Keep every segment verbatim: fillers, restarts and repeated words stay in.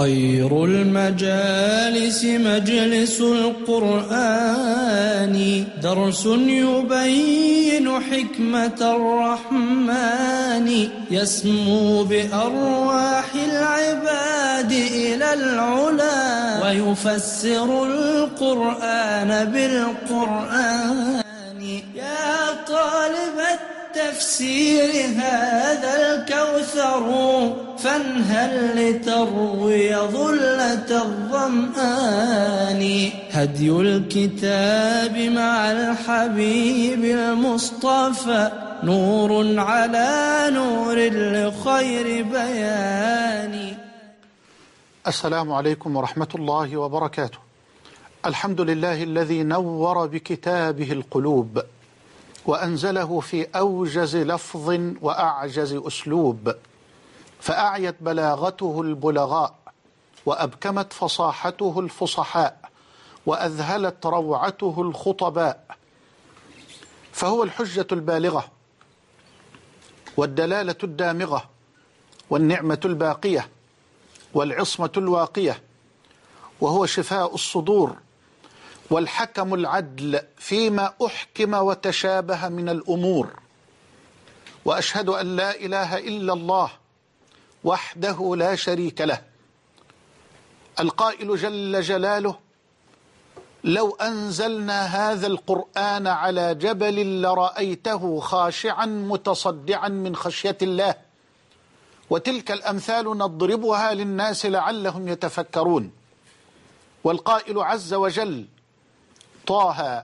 خير المجالس مجلس القرآن، درس يبين حكمة الرحمن، يسمو بأرواح العباد إلى العلا، ويفسر القرآن بالقرآن. يا طالب التفسير هذا الكوثر، فانهل لتروي ظلة الظمآن. هدي الكتاب مع الحبيب المصطفى، نور على نور لخير بيان. السلام عليكم ورحمة الله وبركاته. الحمد لله الذي نور بكتابه القلوب، وأنزله في أوجز لفظ وأعجز أسلوب، فأعيت بلاغته البلغاء، وأبكمت فصاحته الفصحاء، وأذهلت روعته الخطباء. فهو الحجة البالغة، والدلالة الدامغة، والنعمة الباقية، والعصمة الواقية، وهو شفاء الصدور، والحكم العدل فيما أحكم وتشابه من الأمور. وأشهد أن لا إله إلا الله وحده لا شريك له، القائل جل جلاله: لو أنزلنا هذا القرآن على جبل لرأيته خاشعا متصدعا من خشية الله، وتلك الأمثال نضربها للناس لعلهم يتفكرون. والقائل عز وجل: طه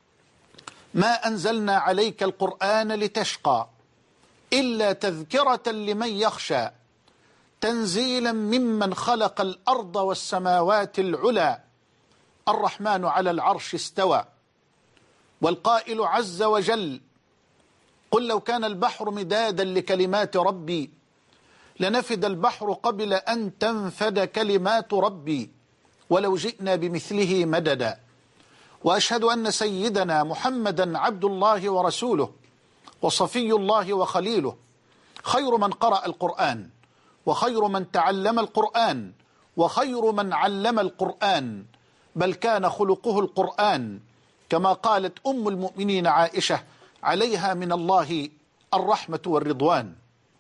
ما أنزلنا عليك القرآن لتشقى إلا تذكرة لمن يخشى، تنزيلا ممن خلق الأرض والسماوات العلى، الرحمن على العرش استوى. والقائل عز وجل: قل لو كان البحر مدادا لكلمات ربي لنفد البحر قبل أن تنفد كلمات ربي ولو جئنا بمثله مددا. وأشهد أن سيدنا محمدا عبد الله ورسوله، وصفي الله وخليله، خير من قرأ القرآن، وخير من تعلم القرآن، وخير من علم القرآن، بل كان خلقه القرآن، كما قالت أم المؤمنين عائشة عليها من الله الرحمة والرضوان.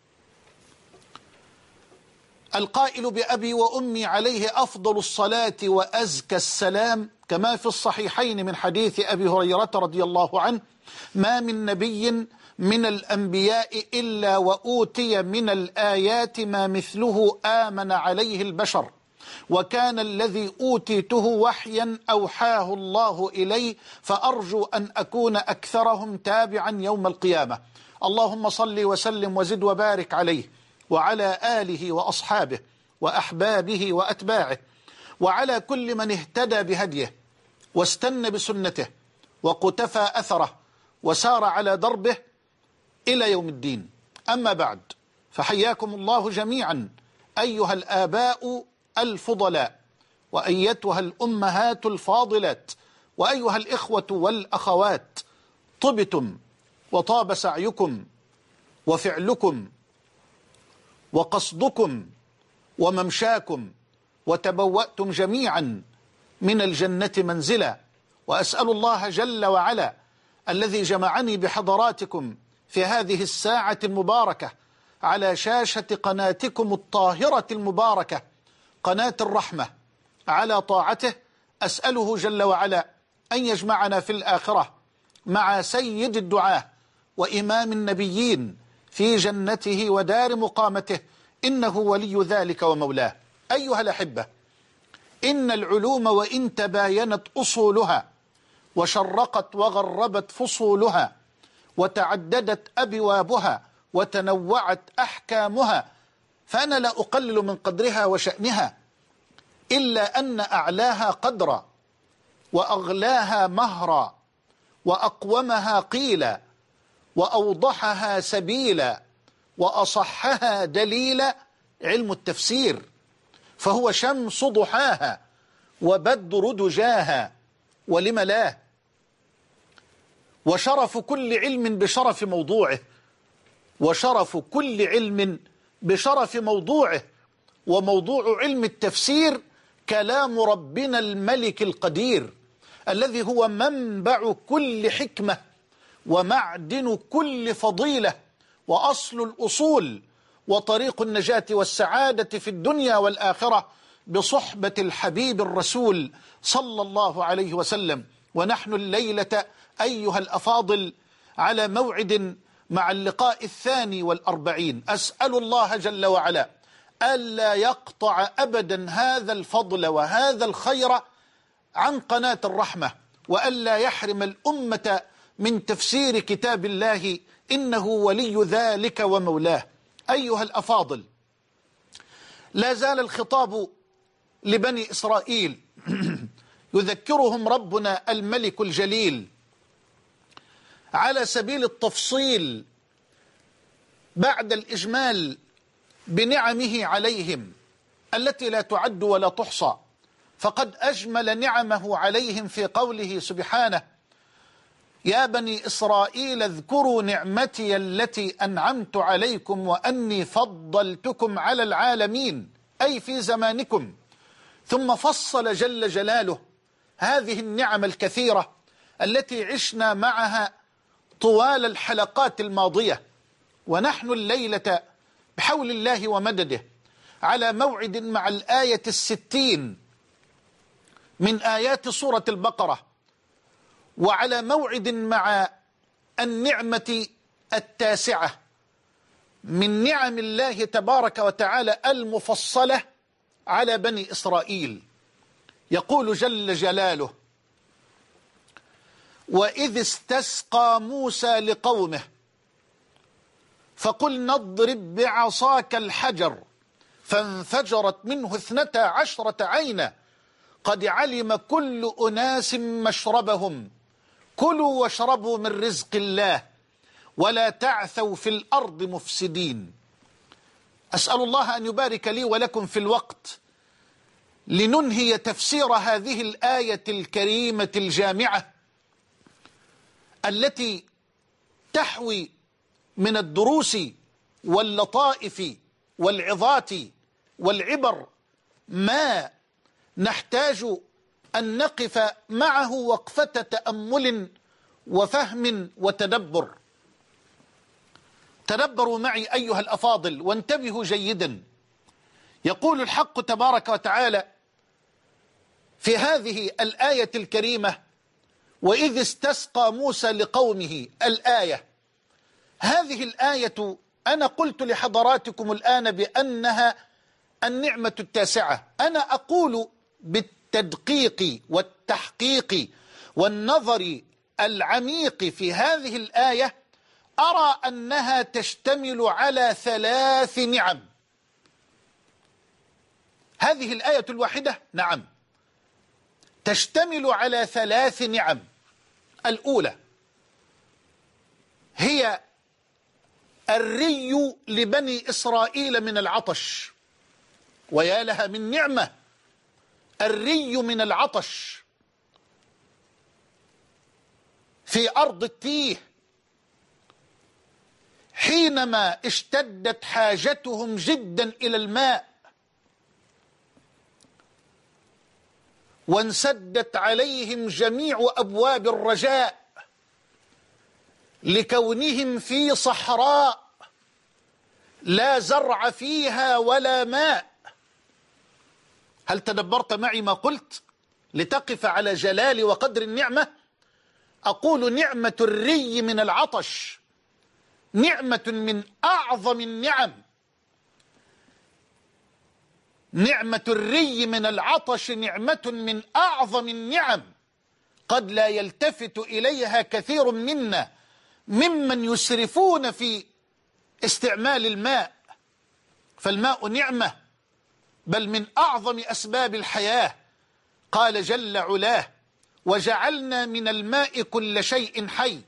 القائل بأبي وأمي عليه أفضل الصلاة وأزكى السلام، كما في الصحيحين من حديث أبي هريرة رضي الله عنه: ما من نبي من الأنبياء إلا وأوتي من الآيات ما مثله آمن عليه البشر، وكان الذي أوتيته وحيا أوحاه الله إلي، فأرجو أن أكون أكثرهم تابعا يوم القيامة. اللهم صل وسلم وزد وبارك عليه وعلى آله وأصحابه وأحبابه وأتباعه، وعلى كل من اهتدى بهديه واستنى بسنته وقتفى أثره وسار على دربه إلى يوم الدين. أما بعد، فحياكم الله جميعا أيها الآباء الفضلاء، وأيتها الأمهات الفاضلات، وأيها الإخوة والأخوات، طبتم وطاب سعيكم وفعلكم وقصدكم وممشاكم، وتبوأتم جميعا من الجنة منزلا. وأسأل الله جل وعلا الذي جمعني بحضراتكم في هذه الساعة المباركة على شاشة قناتكم الطاهرة المباركة، قناة الرحمة، على طاعته، أسأله جل وعلا أن يجمعنا في الآخرة مع سيد الدعاة وإمام النبيين في جنته ودار مقامته، إنه ولي ذلك ومولاه. أيها الأحبة، إن العلوم وإن تباينت أصولها وشرقت وغربت فصولها وتعددت أبوابها وتنوعت أحكامها، فأنا لا أقلل من قدرها وشأنها، إلا أن أعلاها قدرا وأغلاها مهرا وأقومها قيلا وأوضحها سبيلا وأصحها دليلا علم التفسير، فهو شمس ضحاها وبدر دجاها، ولم لا؟ وشرف كل علم بشرف موضوعه، وشرف كل علم بشرف موضوعه، وموضوع علم التفسير كلام ربنا الملك القدير الذي هو منبع كل حكمة ومعدن كل فضيلة وأصل الأصول وطريق النجاة والسعادة في الدنيا والآخرة بصحبة الحبيب الرسول صلى الله عليه وسلم. ونحن الليلة أيها الأفاضل على موعد مع اللقاء الثاني والأربعين. أسأل الله جل وعلا ألا يقطع أبدا هذا الفضل وهذا الخير عن قناة الرحمة، وألا يحرم الأمة من تفسير كتاب الله، إنه ولي ذلك ومولاه. أيها الأفاضل، لا زال الخطاب لبني إسرائيل يذكرهم ربنا الملك الجليل على سبيل التفصيل بعد الإجمال بنعمه عليهم التي لا تعد ولا تحصى. فقد أجمل نعمه عليهم في قوله سبحانه: يا بني إسرائيل اذكروا نعمتي التي أنعمت عليكم وأني فضلتكم على العالمين، أي في زمانكم. ثم فصل جل جلاله هذه النعم الكثيرة التي عشنا معها طوال الحلقات الماضية، ونحن الليلة بحول الله ومدده على موعد مع الآية الستين من آيات سورة البقرة، وعلى موعد مع النعمة التاسعة من نعم الله تبارك وتعالى المفصلة على بني إسرائيل. يقول جل جلاله: وإذ استسقى موسى لقومه فقلنا اضرب بعصاك الحجر فانفجرت منه اثنتا عشرة عينا قد علم كل أناس مشربهم كلوا واشربوا من رزق الله ولا تعثوا في الأرض مفسدين. أسأل الله أن يبارك لي ولكم في الوقت لننهي تفسير هذه الآية الكريمة الجامعة التي تحوي من الدروس واللطائف والعظات والعبر ما نحتاج أن نقف معه وقفة تأمل وفهم وتدبر. تدبروا معي أيها الأفاضل وانتبهوا جيدا. يقول الحق تبارك وتعالى في هذه الآية الكريمة: وإذ استسقى موسى لقومه. الآية هذه الآية أنا قلت لحضراتكم الآن بأنها النعمة التاسعة. أنا أقول بالتدقيق والتحقيق والنظر العميق في هذه الآية أرى أنها تشتمل على ثلاث نعم. هذه الآية الواحدة نعم تشتمل على ثلاث نعم. الأولى هي الري لبني إسرائيل من العطش، ويا لها من نعمة الري من العطش في أرض التيه حينما اشتدت حاجتهم جدا إلى الماء وانسدت عليهم جميع أبواب الرجاء لكونهم في صحراء لا زرع فيها ولا ماء. هل تدبرت معي ما قلت لتقف على جلال وقدر النعمة؟ أقول نعمة الري من العطش نعمة من أعظم النعم. نعمة الري من العطش نعمة من أعظم النعم قد لا يلتفت إليها كثير منا ممن يسرفون في استعمال الماء، فالماء نعمة بل من أعظم أسباب الحياة. قال جل علاه: وجعلنا من الماء كل شيء حي.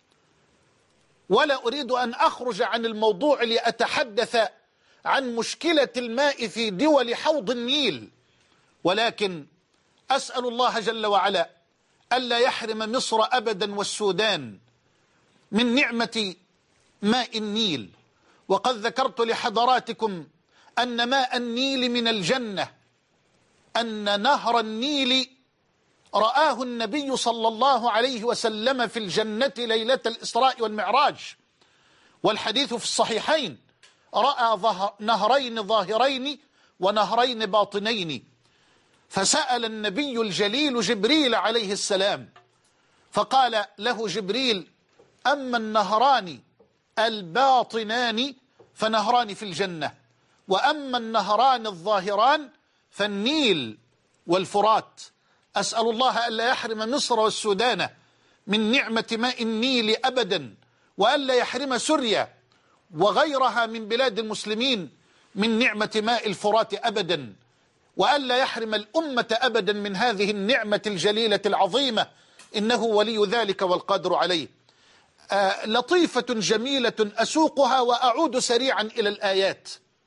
ولا أريد أن أخرج عن الموضوع لأتحدث عن مشكلة الماء في دول حوض النيل، ولكن أسأل الله جل وعلا ألا يحرم مصر أبدا والسودان من نعمة ماء النيل. وقد ذكرت لحضراتكم أن ماء النيل من الجنة، أن نهر النيل رآه النبي صلى الله عليه وسلم في الجنة ليلة الإسراء والمعراج، والحديث في الصحيحين: رأى نهرين ظاهرين ونهرين باطنين. فسأل النبي الجليل جبريل عليه السلام، فقال له جبريل: أما النهران الباطنان فنهران في الجنة، وأما النهران الظاهران فالنيل والفرات. أسأل الله ألا يحرم مصر والسودان من نعمة ماء النيل أبدا، وألا يحرم سوريا وغيرها من بلاد المسلمين من نعمة ماء الفرات أبدا، وألا يحرم الأمة أبدا من هذه النعمة الجليلة العظيمة، إنه ولي ذلك والقادر عليه. آه لطيفة جميلة أسوقها وأعود سريعا إلى الآيات.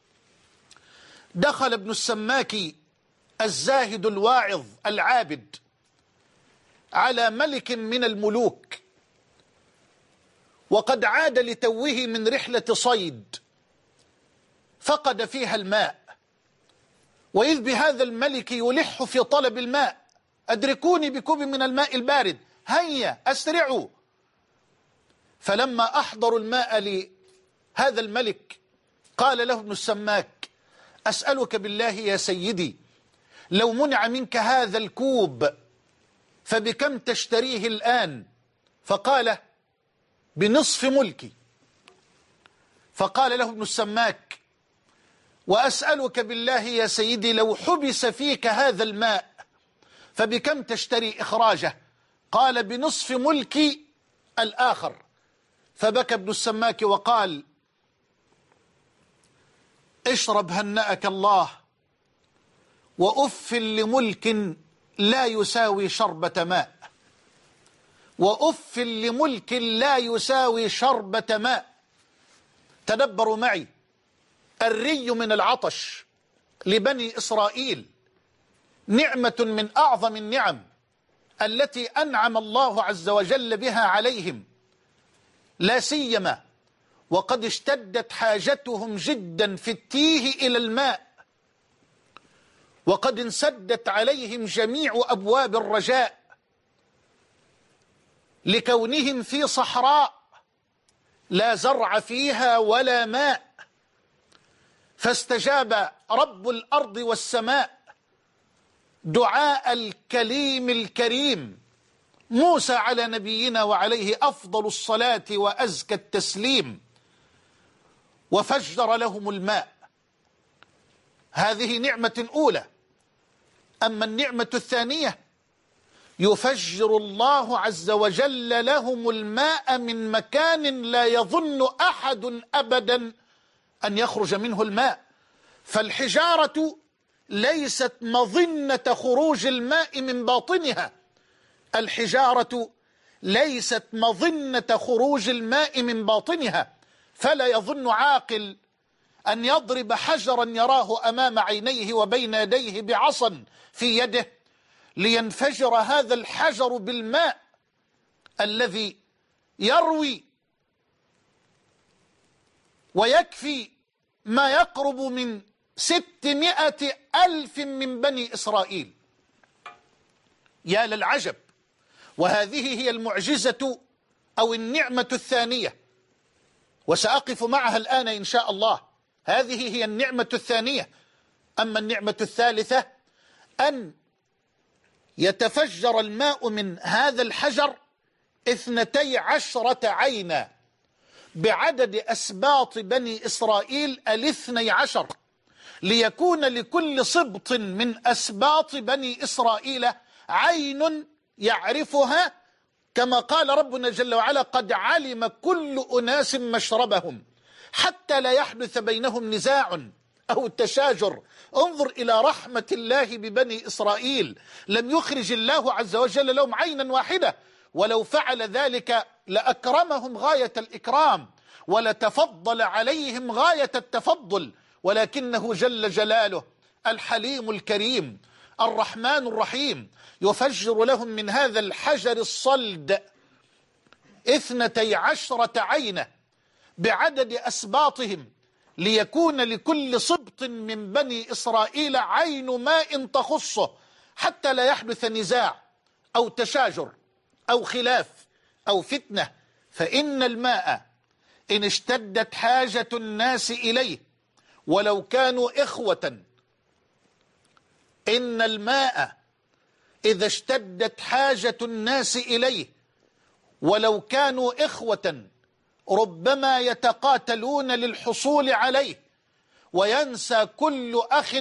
دخل ابن السماك الزاهد الواعظ العابد على ملك من الملوك، وقد عاد لتوه من رحلة صيد فقد فيها الماء، وإذ بهذا الملك يلح في طلب الماء: أدركوني بكوب من الماء البارد، هيا أسرعوا. فلما أحضروا الماء لهذا الملك قال له ابن السماك: أسألك بالله يا سيدي، لو منع منك هذا الكوب فبكم تشتريه الآن؟ فقال: بنصف ملكي. فقال له ابن السماك: وأسألك بالله يا سيدي، لو حبس فيك هذا الماء فبكم تشتري إخراجه؟ قال: بنصف ملكي الآخر. فبكى ابن السماك وقال: اشرب هنأك الله، وأف لملك لا يساوي شربة ماء، وأف لملك لا يساوي شربة ماء. تدبروا معي، الري من العطش لبني إسرائيل نعمة من أعظم النعم التي أنعم الله عز وجل بها عليهم، لا سيما وقد اشتدت حاجتهم جدا في التيه إلى الماء، وقد انسدت عليهم جميع أبواب الرجاء لكونهم في صحراء لا زرع فيها ولا ماء. فاستجاب رب الأرض والسماء دعاء الكليم الكريم موسى على نبينا وعليه أفضل الصلاة وأزكى التسليم، وفجر لهم الماء. هذه نعمة أولى. أما النعمة الثانية: يفجر الله عز وجل لهم الماء من مكان لا يظن أحد أبدا أن يخرج منه الماء. فالحجارة ليست مظنة خروج الماء من باطنها، الحجارة ليست مظنة خروج الماء من باطنها. فلا يظن عاقل أن يضرب حجرا يراه أمام عينيه وبين يديه بعصا في يده لينفجر هذا الحجر بالماء الذي يروي ويكفي ما يقرب من ستمائة ألف من بني إسرائيل. يا للعجب! وهذه هي المعجزة أو النعمة الثانية، وسأقف معها الآن إن شاء الله. هذه هي النعمة الثانية. أما النعمة الثالثة: أن يتفجر الماء من هذا الحجر اثنتي عشرة عينا بعدد أسباط بني إسرائيل الاثني عشر، ليكون لكل سبط من أسباط بني إسرائيل عين يعرفها، كما قال ربنا جل وعلا: قد علم كل أناس مشربهم، حتى لا يحدث بينهم نزاع أو تشاجر. انظر إلى رحمة الله ببني إسرائيل، لم يخرج الله عز وجل لهم عينا واحدة، ولو فعل ذلك لأكرمهم غاية الإكرام ولتفضل عليهم غاية التفضل، ولكنه جل جلاله الحليم الكريم الرحمن الرحيم يفجر لهم من هذا الحجر الصلد اثنتي عشرة عينة بعدد أسباطهم ليكون لكل سبط من بني إسرائيل عين ماء تخصه حتى لا يحدث نزاع أو تشاجر أو خلاف أو فتنة. فإن الماء إن اشتدت حاجة الناس إليه ولو كانوا إخوة، إن الماء إذا اشتدت حاجة الناس إليه ولو كانوا إخوة ربما يتقاتلون للحصول عليه، وينسى كل أخ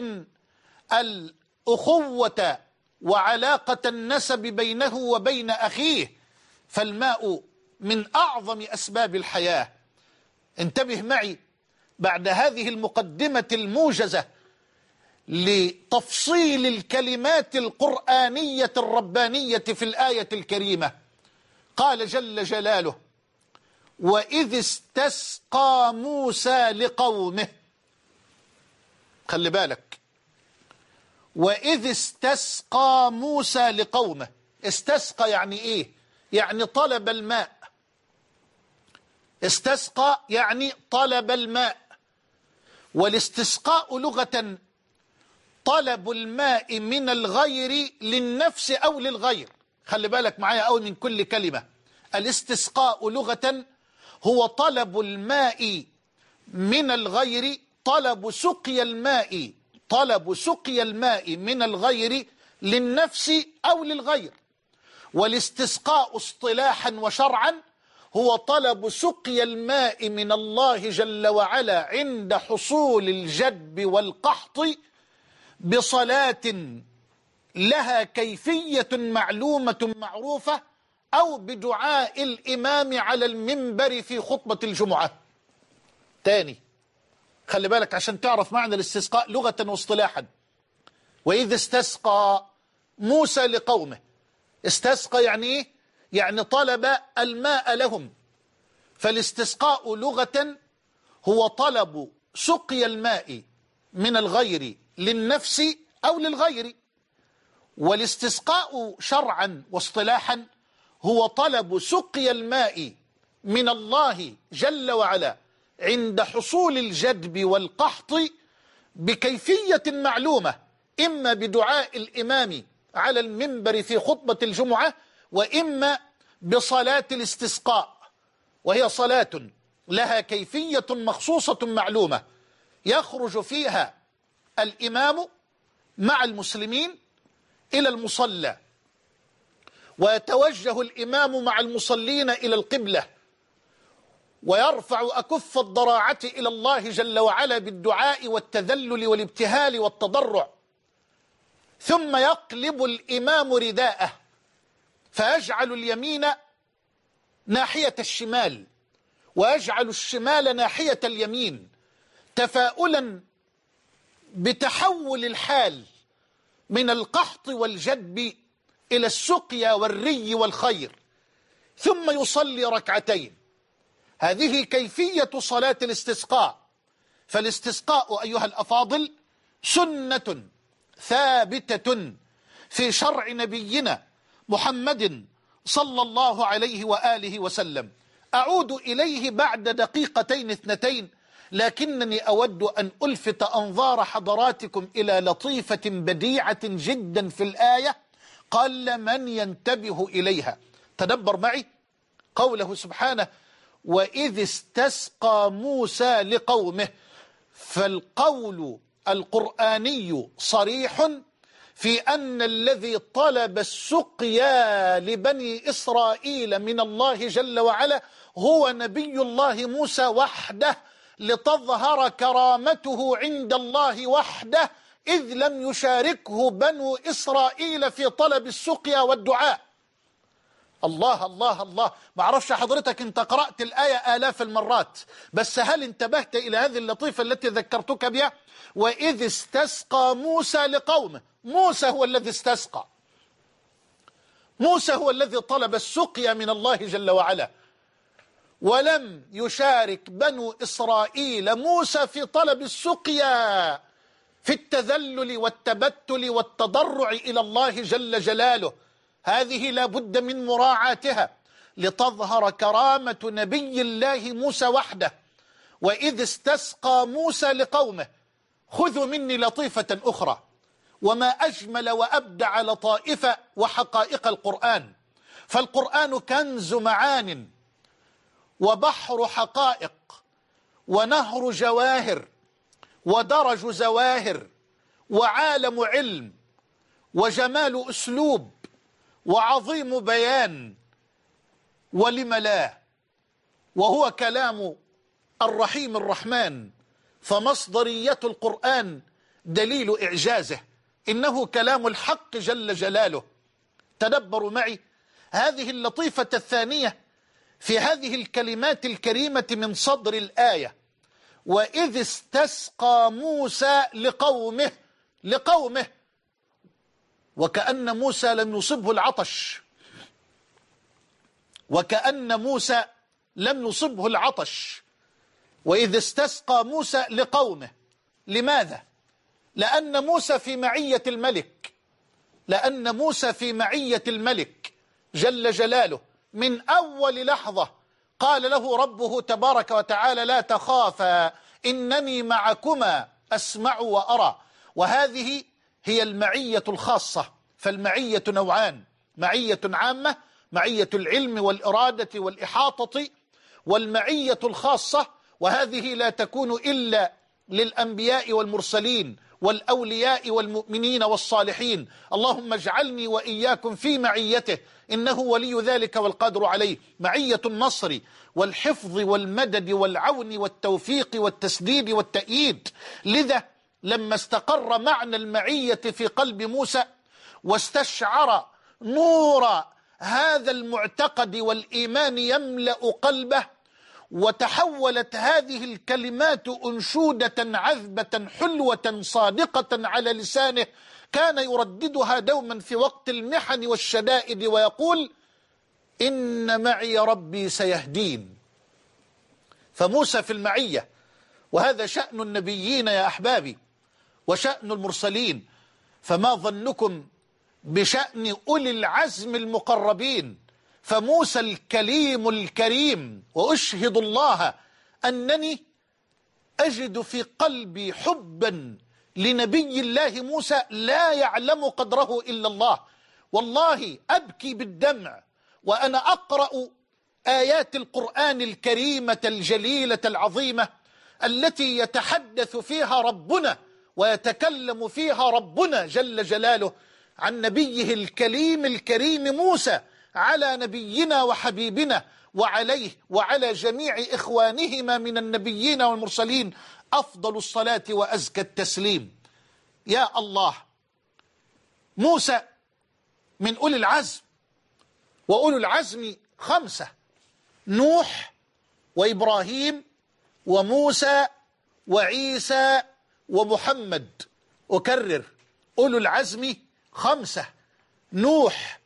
الأخوة وعلاقة النسب بينه وبين أخيه. فالماء من أعظم أسباب الحياة. انتبه معي بعد هذه المقدمة الموجزة لتفصيل الكلمات القرآنية الربانية في الآية الكريمة. قال جل جلاله: وإذ استسقى موسى لقومه. خلي بالك، وإذ استسقى موسى لقومه. استسقى يعني إيه؟ يعني طلب الماء. استسقى يعني طلب الماء. والاستسقاء لغة طلب الماء من الغير للنفس أو للغير. خلي بالك معايا أو من كل كلمة. الاستسقاء لغة هو طلب الماء من الغير، طلب سقي الماء طلب سقي الماء من الغير للنفس أو للغير. والاستسقاء اصطلاحا وشرعا هو طلب سقي الماء من الله جل وعلا عند حصول الجدب والقحط بصلاة لها كيفية معلومة معروفة أو بدعاء الإمام على المنبر في خطبة الجمعة. تاني خلي بالك عشان تعرف معنى الاستسقاء لغة واصطلاحا. وإذ استسقى موسى لقومه. استسقى يعني إيه؟ يعني طلب الماء لهم. فالاستسقاء لغة هو طلب سقي الماء من الغير للنفس أو للغير. والاستسقاء شرعا واصطلاحا هو طلب سقي الماء من الله جل وعلا عند حصول الجدب والقحط بكيفية معلومة، إما بدعاء الإمام على المنبر في خطبة الجمعة، وإما بصلاة الاستسقاء، وهي صلاة لها كيفية مخصوصة معلومة يخرج فيها الإمام مع المسلمين إلى المصلى، ويتوجه الإمام مع المصلين إلى القبلة، ويرفع أكف الضراعة إلى الله جل وعلا بالدعاء والتذلل والابتهال والتضرع. ثم يقلب الإمام رداءه فيجعل اليمين ناحية الشمال ويجعل الشمال ناحية اليمين، تفاؤلا بتحول الحال من القحط والجدب إلى السقيا والري والخير. ثم يصلي ركعتين. هذه كيفية صلاة الاستسقاء. فالاستسقاء أيها الأفاضل سنة ثابتة في شرع نبينا محمد صلى الله عليه وآله وسلم. أعود إليه بعد دقيقتين اثنتين، لكنني أود أن ألفت أنظار حضراتكم إلى لطيفة بديعة جدا في الآية قل من ينتبه إليها. تدبر معي قوله سبحانه: وإذ استسقى موسى لقومه. فالقول القرآني صريح في أن الذي طلب السقيا لبني إسرائيل من الله جل وعلا هو نبي الله موسى وحده، لتظهر كرامته عند الله وحده، إذ لم يشاركه بنو إسرائيل في طلب السقيا والدعاء. الله الله الله. ما اعرفش حضرتك انت قرأت الآية آلاف المرات، بس هل انتبهت إلى هذه اللطيفة التي ذكرتك بها؟ وإذ استسقى موسى لقومه. موسى هو الذي استسقى، موسى هو الذي طلب السقيا من الله جل وعلا، ولم يشارك بنو إسرائيل موسى في طلب السقيا في التذلل والتبتل والتضرع إلى الله جل جلاله. هذه لا بد من مراعاتها لتظهر كرامة نبي الله موسى وحده، وإذ استسقى موسى لقومه خذوا مني لطيفة أخرى. وما أجمل وأبدع لطائف وحقائق القرآن، فالقرآن كنز معان وبحر حقائق ونهر جواهر ودرج زواهر وعالم علم وجمال أسلوب وعظيم بيان، ولم لا، وهو كلام الرحيم الرحمن، فمصدرية القرآن دليل إعجازه، إنه كلام الحق جل جلاله. تدبروا معي هذه اللطيفة الثانية في هذه الكلمات الكريمة من صدر الآية: وإذ استسقى موسى لقومه. لقومه، وكأن موسى لم يصبه العطش، وكأن موسى لم يصبه العطش. وإذ استسقى موسى لقومه. لماذا؟ لأن موسى في معية الملك، لأن موسى في معية الملك جل جلاله. من أول لحظة قال له ربه تبارك وتعالى: لا تخافا إنني معكما أسمع وأرى. وهذه هي المعية الخاصة. فالمعية نوعان: معية عامة، معية العلم والإرادة والإحاطة، والمعية الخاصة، وهذه لا تكون إلا للأنبياء والمرسلين والأولياء والمؤمنين والصالحين. اللهم اجعلني وإياكم في معيته، إنه ولي ذلك والقادر عليه. معية النصر والحفظ والمدد والعون والتوفيق والتسديد والتأييد. لذا لما استقر معنى المعية في قلب موسى واستشعر نور هذا المعتقد والإيمان يملأ قلبه، وتحولت هذه الكلمات أنشودة عذبة حلوة صادقة على لسانه، كان يرددها دوما في وقت المحن والشدائد ويقول: إن معي ربي سيهدين. فموسى في المعية، وهذا شأن النبيين يا أحبابي وشأن المرسلين. فما ظنكم بشأن أولي العزم المقربين؟ فموسى الكليم الكريم، وأشهد الله أنني أجد في قلبي حبا لنبي الله موسى لا يعلم قدره إلا الله. والله أبكي بالدمع وأنا أقرأ آيات القرآن الكريمة الجليلة العظيمة التي يتحدث فيها ربنا ويتكلم فيها ربنا جل جلاله عن نبيه الكليم الكريم موسى، على نبينا وحبيبنا وعليه وعلى جميع إخوانهما من النبيين والمرسلين أفضل الصلاة وأزكى التسليم. يا الله، موسى من أولي العزم، وأولي العزم خمسة: نوح وإبراهيم وموسى وعيسى ومحمد. أكرر: أولو العزم خمسة: نوح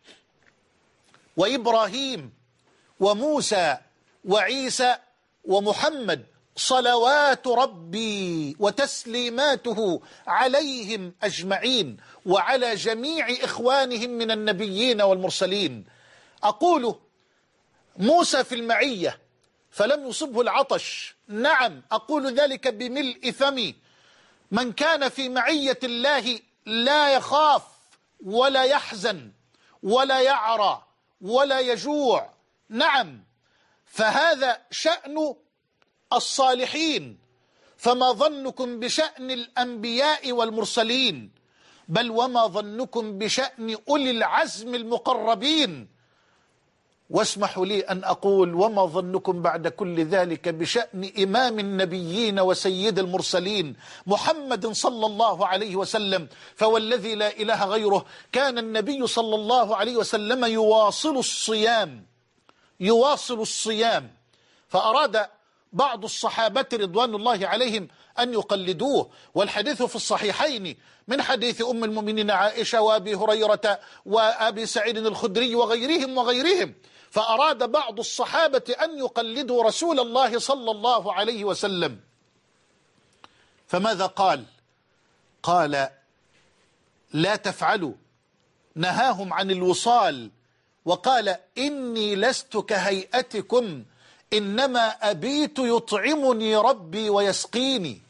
وإبراهيم وموسى وعيسى ومحمد، صلوات ربي وتسليماته عليهم أجمعين وعلى جميع إخوانهم من النبيين والمرسلين. أقول موسى في المعية فلم يصبه العطش، نعم، أقول ذلك بملء فمي. من كان في معية الله لا يخاف ولا يحزن ولا يعرى ولا يجوع. نعم، فهذا شأن الصالحين. فما ظنكم بشأن الأنبياء والمرسلين؟ بل وما ظنكم بشأن أولي العزم المقربين؟ واسمحوا لي أن أقول: وما ظنكم بعد كل ذلك بشأن إمام النبيين وسيد المرسلين محمد صلى الله عليه وسلم؟ فوالذي لا إله غيره كان النبي صلى الله عليه وسلم يواصل الصيام، يواصل الصيام. فأراد بعض الصحابة رضوان الله عليهم أن يقلدوه، والحديث في الصحيحين من حديث أم المؤمنين عائشة وأبي هريرة وأبي سعيد الخدري وغيرهم وغيرهم. فأراد بعض الصحابة أن يقلدوا رسول الله صلى الله عليه وسلم، فماذا قال؟ قال: لا تفعلوا، نهاهم عن الوصال، وقال: إني لست كهيئتكم إنما أبيت يطعمني ربي ويسقيني،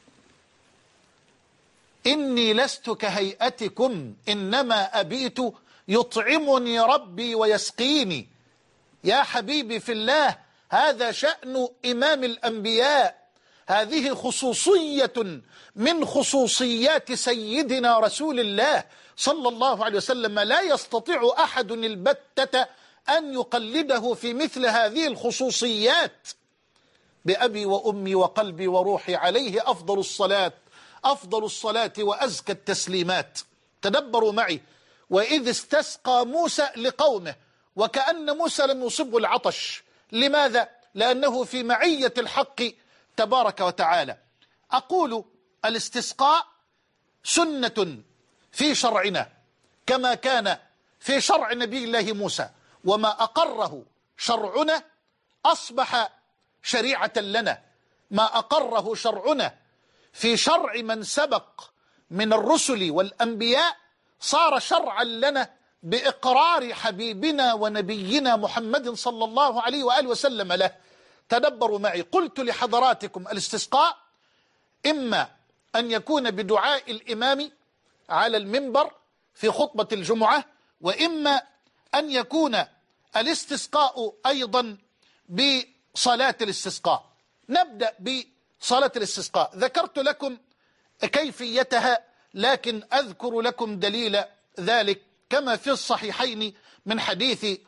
إني لست كهيئتكم إنما أبيت يطعمني ربي ويسقيني. يا حبيبي في الله، هذا شأن إمام الأنبياء، هذه خصوصية من خصوصيات سيدنا رسول الله صلى الله عليه وسلم، لا يستطيع أحد البتة أن يقلده في مثل هذه الخصوصيات. بأبي وأمي وقلبي وروحي عليه أفضل الصلاة أفضل الصلاة وأزكى التسليمات. تدبروا معي، وإذ استسقى موسى لقومه وكأن موسى لم يصبه العطش. لماذا؟ لأنه في معية الحق تبارك وتعالى. أقول الاستسقاء سنة في شرعنا كما كان في شرع نبي الله موسى، وما أقره شرعنا أصبح شريعة لنا. ما أقره شرعنا في شرع من سبق من الرسل والأنبياء صار شرعا لنا بإقرار حبيبنا ونبينا محمد صلى الله عليه وآله وسلم له. تدبروا معي، قلت لحضراتكم الاستسقاء إما أن يكون بدعاء الإمام على المنبر في خطبة الجمعة، وإما أن يكون الاستسقاء أيضا بصلاة الاستسقاء. نبدأ بصلاة الاستسقاء. ذكرت لكم كيفيتها، لكن أذكر لكم دليل ذلك كما في الصحيحين من حديث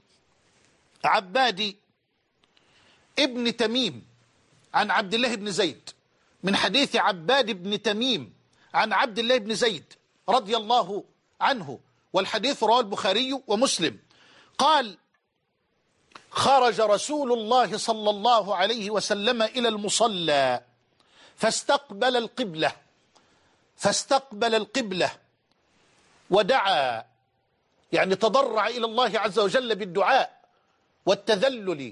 عباد ابن تميم عن عبد الله بن زيد، من حديث عباد بن تميم عن عبد الله بن زيد رضي الله عنه، والحديث رواه البخاري ومسلم. قال: خرج رسول الله صلى الله عليه وسلم إلى المصلى فاستقبل القبلة فاستقبل القبلة ودعا، يعني تضرع إلى الله عز وجل بالدعاء والتذلل،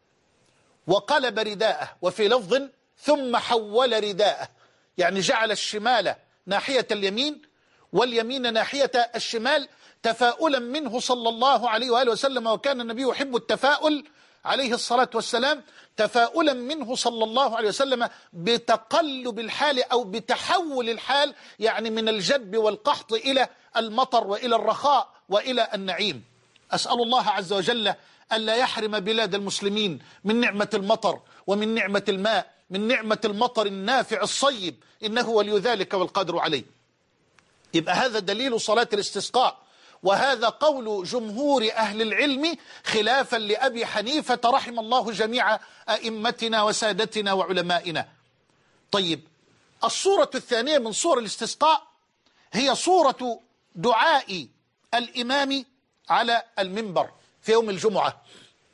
وقلب رداءه، وفي لفظ ثم حول رداءه، يعني جعل الشمال ناحية اليمين واليمين ناحية الشمال تفاؤلا منه صلى الله عليه وآله وسلم، وكان النبي يحب التفاؤل عليه الصلاة والسلام، تفاؤلا منه صلى الله عليه وسلم بتقلب الحال أو بتحول الحال، يعني من الجدب والقحط إلى المطر وإلى الرخاء وإلى النعيم. أسأل الله عز وجل ألا يحرم بلاد المسلمين من نعمة المطر ومن نعمة الماء، من نعمة المطر النافع الصيب، إنه ولي ذلك والقادر عليه. يبقى هذا دليل صلاة الاستسقاء، وهذا قول جمهور أهل العلم خلافا لأبي حنيفة رحم الله جميع أئمتنا وسادتنا وعلمائنا. طيب، الصورة الثانية من صور الاستسقاء هي صورة دعاء الإمام على المنبر في يوم الجمعة.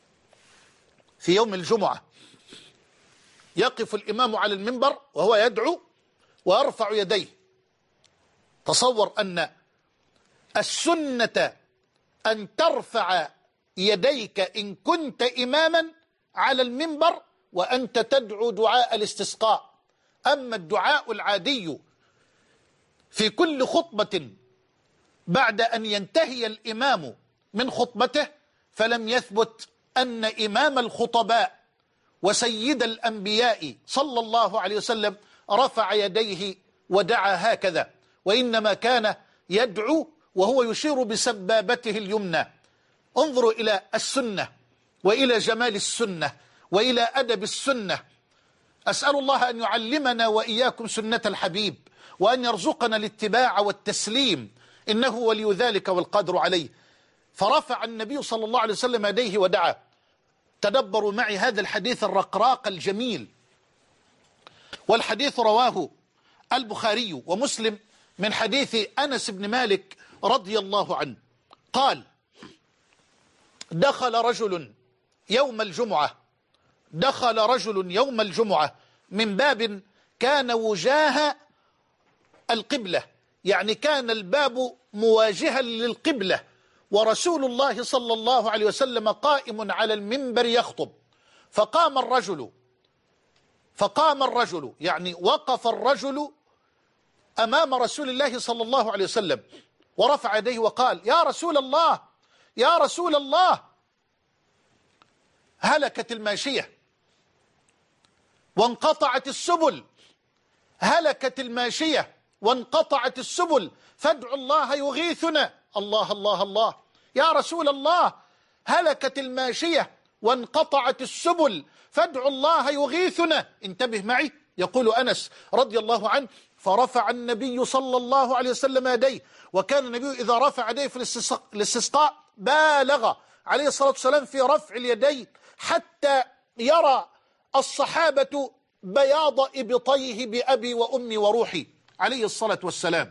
في يوم الجمعة يقف الإمام على المنبر وهو يدعو ويرفع يديه. تصور أن السنة أن ترفع يديك إن كنت إماما على المنبر وأنت تدعو دعاء الاستسقاء. أما الدعاء العادي في كل خطبة بعد أن ينتهي الإمام من خطبته فلم يثبت أن إمام الخطباء وسيد الأنبياء صلى الله عليه وسلم رفع يديه ودعا هكذا، وإنما كان يدعو وهو يشير بسبابته اليمنى. انظروا إلى السنة وإلى جمال السنة وإلى أدب السنة. أسأل الله أن يعلمنا وإياكم سنة الحبيب، وأن يرزقنا الاتباع والتسليم، إنه ولي ذلك والقادر عليه. فرفع النبي صلى الله عليه وسلم يديه ودعا. تدبروا معي هذا الحديث الرقراق الجميل، والحديث رواه البخاري ومسلم من حديث أنس بن مالك رضي الله عنه قال: دخل رجل يوم الجمعة دخل رجل يوم الجمعة من باب كان وجاه القبلة، يعني كان الباب مواجها للقبلة، ورسول الله صلى الله عليه وسلم قائم على المنبر يخطب. فقام الرجل فقام الرجل يعني وقف الرجل أمام رسول الله صلى الله عليه وسلم ورفع يديه وقال: يا رسول الله يا رسول الله هلكت الماشية. وانقطعت السبل، هلكت الماشية وانقطعت السبل، فادعوا الله يغيثنا. الله الله الله، يا رسول الله هلكت الماشية وانقطعت السبل، فادعوا الله يغيثنا. انتبه معي، يقول أنس رضي الله عنه: فرفع النبي صلى الله عليه وسلم يديه، وكان النبي إذا رفع يديه في الاستسقاء بالغ عليه الصلاة والسلام في رفع اليدين حتى يرى الصحابة بياض إبطيه بأبي وأمي وروحي عليه الصلاة والسلام.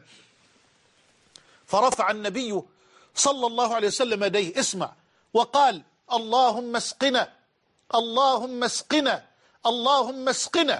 فرفع النبي صلى الله عليه وسلم يديه، اسمع، وقال: اللهم اسقنا، اللهم اسقنا، اللهم اسقنا،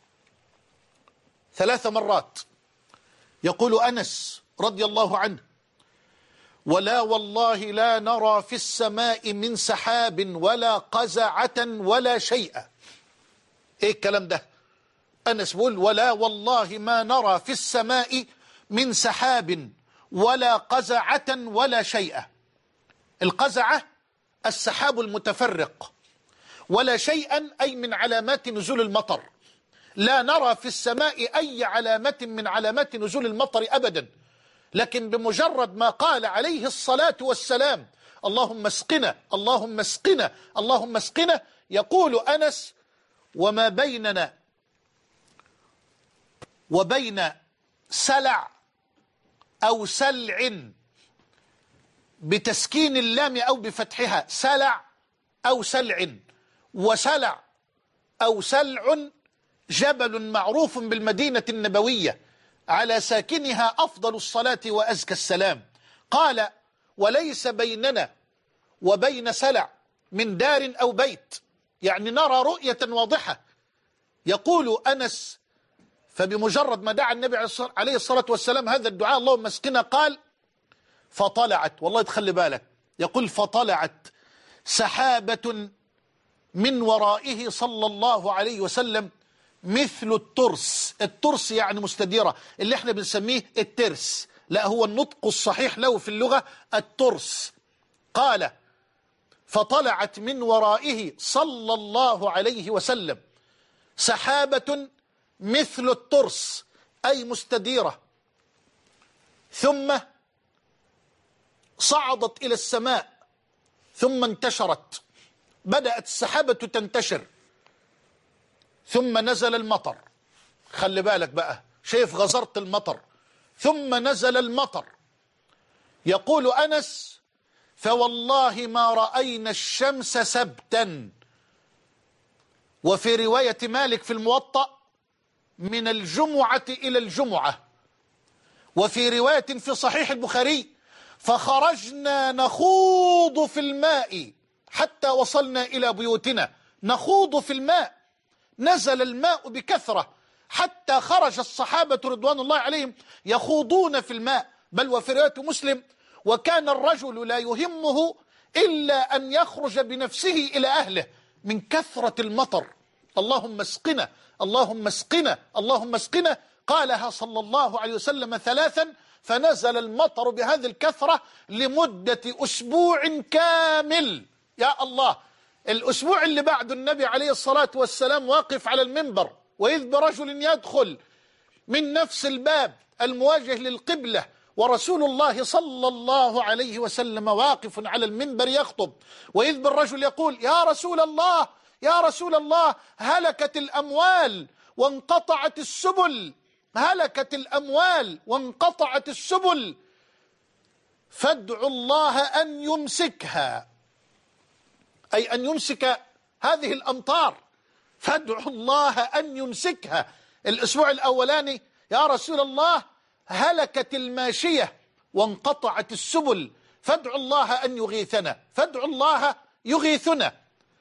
ثلاث مرات. يقول أنس رضي الله عنه: ولا والله لا نرى في السماء من سحاب ولا قزعة ولا شيء. ايه الكلام ده؟ أنس بيقول: ولا والله ما نرى في السماء من سحاب ولا قزعة ولا شيء. القزعة السحاب المتفرق، ولا شيئا أي من علامات نزول المطر. لا نرى في السماء أي علامة من علامات نزول المطر أبدا، لكن بمجرد ما قال عليه الصلاة والسلام: اللهم اسقنا، اللهم اسقنا، اللهم اسقنا، يقول أنس: وما بيننا وبين سلع أو سلع بتسكين اللام أو بفتحها، سلع أو سلع، وسلع أو سلع جبل معروف بالمدينة النبوية على ساكنها أفضل الصلاة وأزكى السلام. قال: وليس بيننا وبين سلع من دار أو بيت، يعني نرى رؤية واضحة. يقول أنس: فبمجرد ما دعا النبي عليه الصلاة والسلام هذا الدعاء اللهم اسقنا، قال: فطلعت، والله تخلي بالك، يقول: فطلعت سحابة من ورائه صلى الله عليه وسلم مثل الترس. الترس يعني مستديرة، اللي احنا بنسميه الترس، لا، هو النطق الصحيح له في اللغة الترس. قال: فطلعت من ورائه صلى الله عليه وسلم سحابة مثل الترس، أي مستديرة، ثم صعدت إلى السماء، ثم انتشرت، بدأت السحابة تنتشر، ثم نزل المطر. خلي بالك بقى، شايف غزرة المطر، ثم نزل المطر. يقول أنس: فوالله ما رأينا الشمس سبتا. وفي رواية مالك في الموطأ: من الجمعة إلى الجمعة. وفي رواية في صحيح البخاري: فخرجنا نخوض في الماء حتى وصلنا إلى بيوتنا. نخوض في الماء، نزل الماء بكثرة حتى خرج الصحابة رضوان الله عليهم يخوضون في الماء. بل وفي رواية مسلم: وكان الرجل لا يهمه إلا أن يخرج بنفسه إلى أهله من كثرة المطر. اللهم اسقنا، اللهم اسقنا، اللهم اسقنا. قالها صلى الله عليه وسلم ثلاثا، فنزل المطر بهذه الكثرة لمدة أسبوع كامل. يا الله، الأسبوع اللي بعد النبي عليه الصلاة والسلام واقف على المنبر، وإذ برجل يدخل من نفس الباب المواجه للقبلة، ورسول الله صلى الله عليه وسلم واقف على المنبر يخطب، وإذ بالرجل يقول: يا رسول الله، يا رسول الله، هلكت الأموال وانقطعت السبل، هلكت الأموال وانقطعت السبل، فادعوا الله أن يمسكها، أي أن يمسك هذه الأمطار، فادعوا الله أن يمسكها. الأسبوع الأولاني: يا رسول الله هلكت الماشية وانقطعت السبل، فادعوا الله أن يغيثنا، فادعوا الله يغيثنا.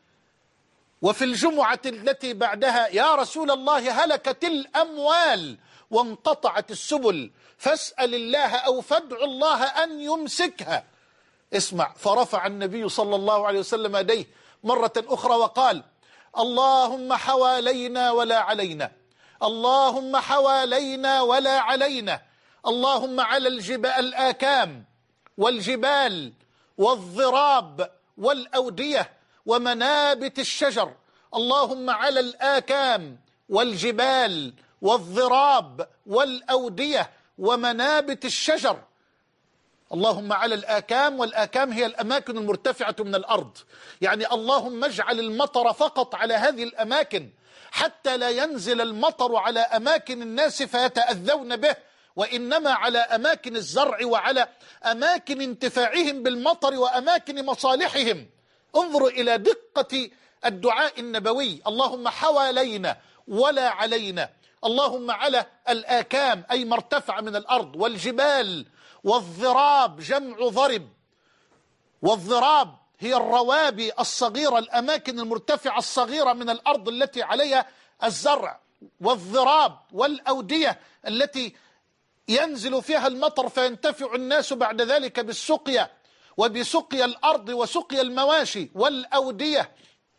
وفي الجمعة التي بعدها: يا رسول الله هلكت الأموال وانقطعت السبل، فاسأل الله أو فادعوا الله أن يمسكها. اسمع: فرفع النبي صلى الله عليه وسلم يديه مرة أخرى وقال: اللهم حوالينا ولا علينا، اللهم حوالينا ولا علينا، اللهم على الجبال الآكام والجبال والضراب والأودية ومنابت الشجر، اللهم على الآكام والجبال والضراب والأودية ومنابت الشجر. اللهم على الآكام، والآكام هي الأماكن المرتفعة من الأرض، يعني اللهم اجعل المطر فقط على هذه الأماكن حتى لا ينزل المطر على أماكن الناس فيتأذون به، وإنما على أماكن الزرع وعلى أماكن انتفاعهم بالمطر وأماكن مصالحهم. انظروا إلى دقة الدعاء النبوي، اللهم حوالينا ولا علينا، اللهم على الآكام أي مرتفع من الأرض، والجبال، والضراب جمع ضرب، والضراب هي الروابي الصغيرة، الأماكن المرتفعة الصغيرة من الأرض التي عليها الزرع، والضراب والأودية التي ينزل فيها المطر فينتفع الناس بعد ذلك بالسقيا وبسقيا الأرض وسقيا المواشي، والأودية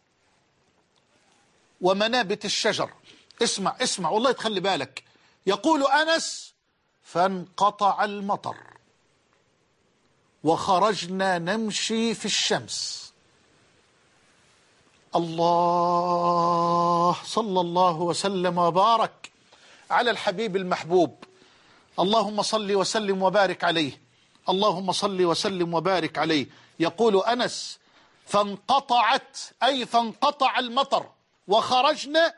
ومنابت الشجر. اسمع اسمع والله تخلي بالك، يقول أنس: فانقطع المطر وخرجنا نمشي في الشمس. الله، صلى الله وسلم وبارك على الحبيب المحبوب. اللهم صل وسلم وبارك عليه، اللهم صل وسلم وبارك عليه. يقول أنس: فانقطعت أي فانقطع المطر وخرجنا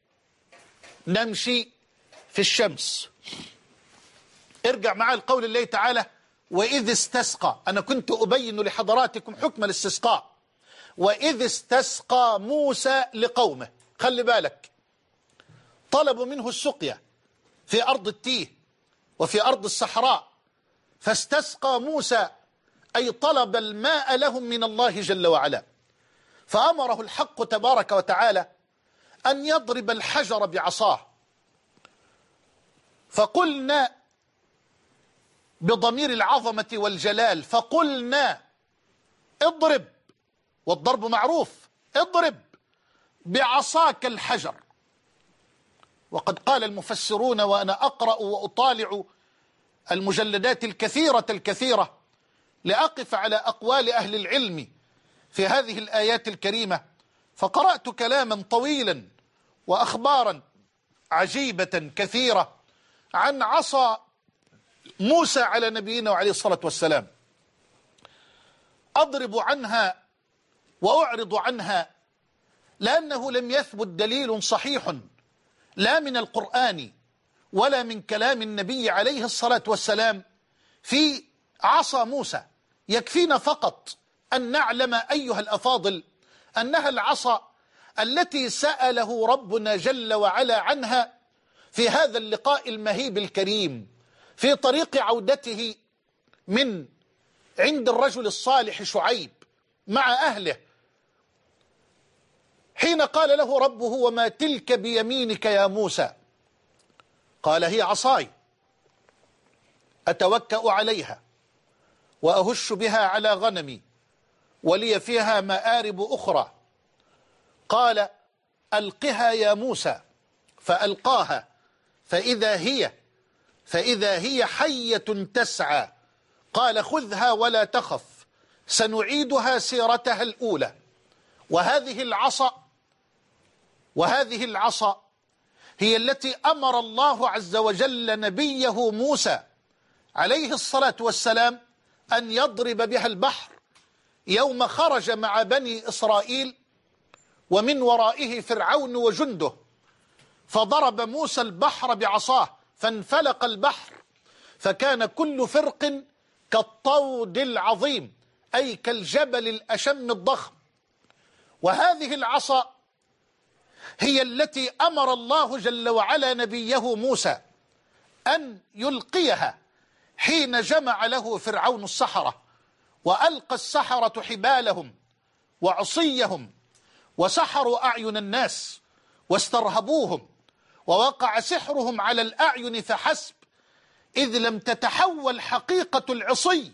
نمشي في الشمس. ارجع معي القول الله تعالى: وإذ استسقى. أنا كنت أبين لحضراتكم حكم الاستسقاء. وإذ استسقى موسى لقومه، خلي بالك، طلبوا منه السقيا في أرض التيه وفي أرض الصحراء، فاستسقى موسى أي طلب الماء لهم من الله جل وعلا، فأمره الحق تبارك وتعالى أن يضرب الحجر بعصاه، فقلنا بضمير العظمة والجلال، فقلنا اضرب، والضرب معروف، اضرب بعصاك الحجر. وقد قال المفسرون وأنا أقرأ وأطالع المجلدات الكثيرة الكثيرة لأقف على أقوال أهل العلم في هذه الآيات الكريمة، فقرأت كلاما طويلا وأخبارا عجيبة كثيرة عن عصا موسى على نبينا وعليه الصلاة والسلام. أضرب عنها وأعرض عنها لأنه لم يثبت دليل صحيح لا من القرآن ولا من كلام النبي عليه الصلاة والسلام في عصا موسى. يكفينا فقط أن نعلم أيها الأفاضل أنها العصا التي سأله ربنا جل وعلا عنها في هذا اللقاء المهيب الكريم في طريق عودته من عند الرجل الصالح شعيب مع أهله، حين قال له ربه: وما تلك بيمينك يا موسى؟ قال: هي عصاي أتوكأ عليها وأهش بها على غنمي ولي فيها مآرب أخرى. قال: ألقها يا موسى، فألقاها فإذا هي فإذا هي حية تسعى. قال: خذها ولا تخف سنعيدها سيرتها الأولى. وهذه العصا وهذه العصا هي التي أمر الله عز وجل نبيه موسى عليه الصلاة والسلام أن يضرب بها البحر يوم خرج مع بني إسرائيل ومن ورائه فرعون وجنده، فضرب موسى البحر بعصاه فانفلق البحر، فكان كل فرق كالطود العظيم أي كالجبل الأشم الضخم. وهذه العصا هي التي أمر الله جل وعلا نبيه موسى أن يلقيها حين جمع له فرعون السحرة، وألقى السحرة حبالهم وعصيهم وسحروا أعين الناس واسترهبوهم، ووقع سحرهم على الأعين فحسب، إذ لم تتحول حقيقة العصي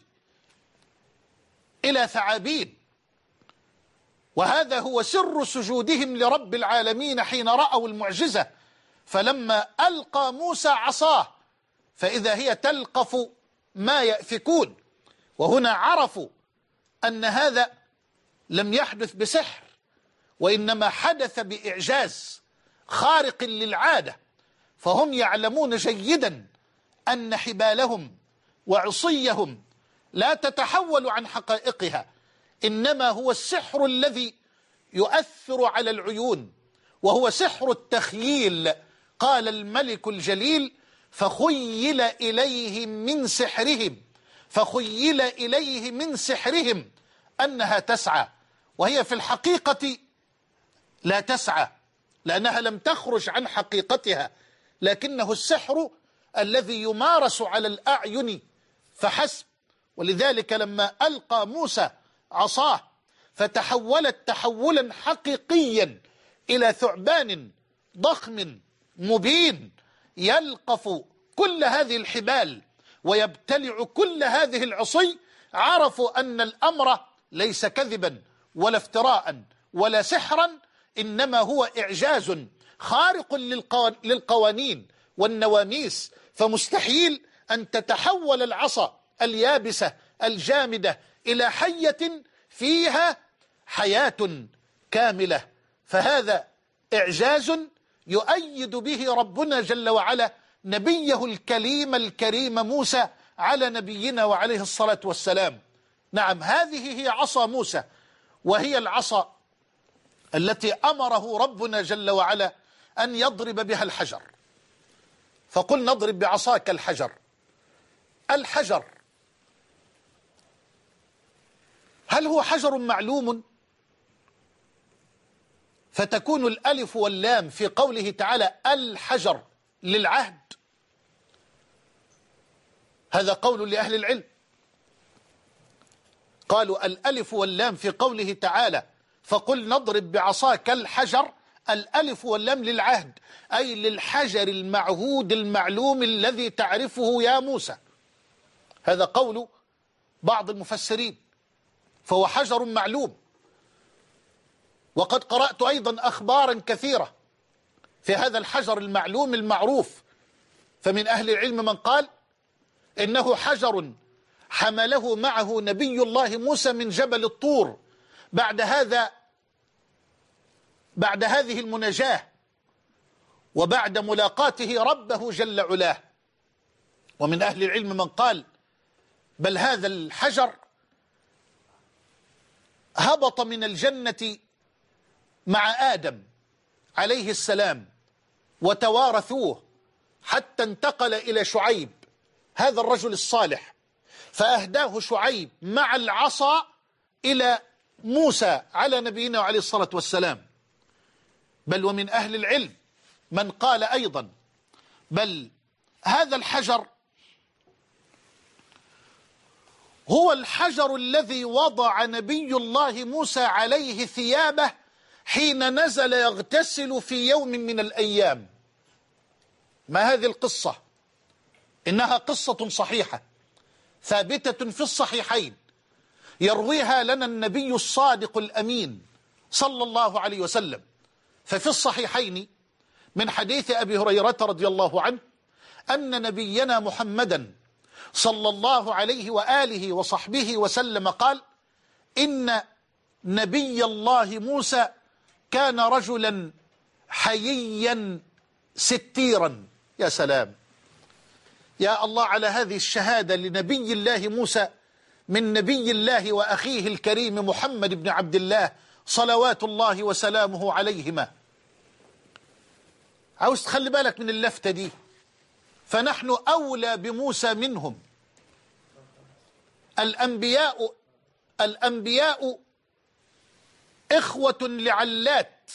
إلى ثعابين. وهذا هو سر سجودهم لرب العالمين حين رأوا المعجزة، فلما ألقى موسى عصاه فإذا هي تلقف ما يأفكون. وهنا عرفوا أن هذا لم يحدث بسحر، وإنما حدث بإعجاز خارق للعادة، فهم يعلمون جيدا أن حبالهم وعصيهم لا تتحول عن حقائقها، إنما هو السحر الذي يؤثر على العيون، وهو سحر التخييل. قال الملك الجليل: فخيل إليه من سحرهم فخيل إليه من سحرهم أنها تسعى، وهي في الحقيقة لا تسعى، لأنها لم تخرج عن حقيقتها، لكنه السحر الذي يمارس على الأعين فحسب. ولذلك لما ألقى موسى عصاه فتحولت تحولا حقيقيا إلى ثعبان ضخم مبين يلقف كل هذه الحبال ويبتلع كل هذه العصي، عرفوا أن الأمر ليس كذبا ولا افتراء ولا سحرا، إنما هو إعجاز خارق للقوانين والنواميس، فمستحيل أن تتحول العصا اليابسة الجامدة إلى حية فيها حياة كاملة. فهذا إعجاز يؤيد به ربنا جل وعلا نبيه الكليم الكريم موسى على نبينا وعليه الصلاة والسلام. نعم، هذه هي عصا موسى، وهي العصا التي أمره ربنا جل وعلا أن يضرب بها الحجر. فقل نضرب بعصاك الحجر. الحجر هل هو حجر معلوم؟ فتكون الألف واللام في قوله تعالى الحجر للعهد، هذا قول لأهل العلم. قالوا الألف واللام في قوله تعالى فقل نضرب بعصاك الحجر، الألف واللام للعهد، أي للحجر المعهود المعلوم الذي تعرفه يا موسى. هذا قول بعض المفسرين، فهو حجر معلوم. وقد قرأت أيضا أخبارا كثيرة في هذا الحجر المعلوم المعروف، فمن أهل العلم من قال إنه حجر حمله معه نبي الله موسى من جبل الطور بعد هذا بعد هذه المناجاة وبعد ملاقاته ربه جل علاه. ومن أهل العلم من قال بل هذا الحجر هبط من الجنة مع آدم عليه السلام وتوارثوه حتى انتقل إلى شعيب هذا الرجل الصالح، فأهداه شعيب مع العصا إلى موسى على نبينا وعليه الصلاة والسلام. بل ومن أهل العلم من قال أيضا بل هذا الحجر هو الحجر الذي وضع نبي الله موسى عليه ثيابه حين نزل يغتسل في يوم من الأيام. ما هذه القصة؟ إنها قصة صحيحة ثابتة في الصحيحين، يرويها لنا النبي الصادق الأمين صلى الله عليه وسلم. ففي الصحيحين من حديث أبي هريرة رضي الله عنه أن نبينا محمدا صلى الله عليه وآله وصحبه وسلم قال: إن نبي الله موسى كان رجلا حييا ستيرا. يا سلام، يا الله على هذه الشهادة لنبي الله موسى من نبي الله وأخيه الكريم محمد بن عبد الله صلوات الله وسلامه عليهما. عاوز تخلي بالك من اللفتة دي، فنحن أولى بموسى منهم. الأنبياء الأنبياء إخوة لعلات،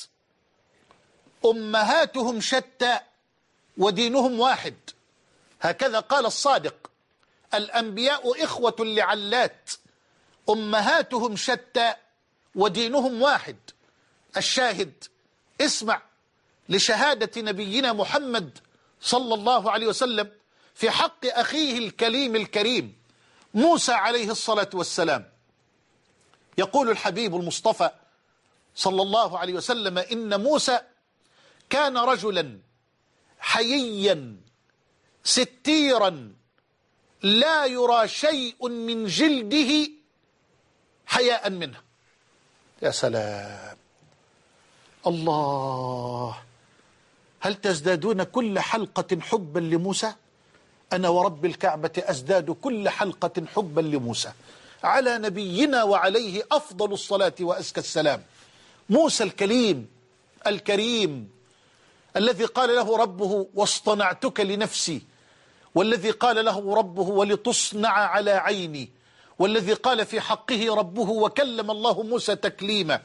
أمهاتهم شتى ودينهم واحد، هكذا قال الصادق: الأنبياء إخوة لعلات أمهاتهم شتى ودينهم واحد. الشاهد، اسمع لشهادة نبينا محمد صلى الله عليه وسلم في حق أخيه الكليم الكريم موسى عليه الصلاة والسلام. يقول الحبيب المصطفى صلى الله عليه وسلم: إن موسى كان رجلا حييا ستيرا لا يرى شيء من جلده حياء منه. يا سلام، الله، هل تزدادون كل حلقة حبا لموسى؟ أنا ورب الكعبة أزداد كل حلقة حبا لموسى على نبينا وعليه أفضل الصلاة وأزكى السلام. موسى الكليم الكريم الذي قال له ربه واصطنعتك لنفسي، والذي قال له ربه ولتصنع على عيني، والذي قال في حقه ربه وكلم الله موسى تكليما.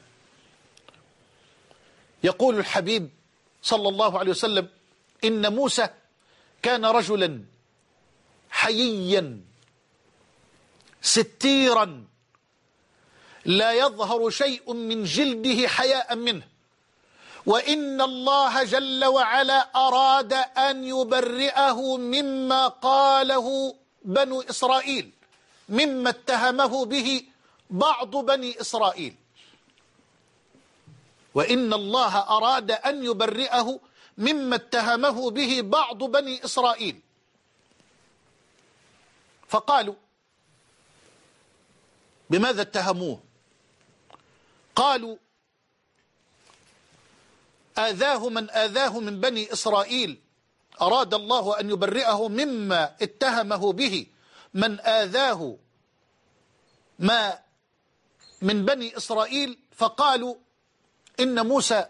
يقول الحبيب صلى الله عليه وسلم إن موسى كان رجلا حييا ستيرا لا يظهر شيء من جلده حياء منه، وإن الله جل وعلا أراد أن يبرئه مما قاله بنو إسرائيل، مما اتهمه به بعض بني إسرائيل، وإن الله أراد أن يبرئه مما اتهمه به بعض بني إسرائيل. فقالوا بماذا اتهموه؟ قالوا آذاه من آذاه من بني إسرائيل، أراد الله أن يبرئه مما اتهمه به من آذاه ما من بني إسرائيل. فقالوا إن موسى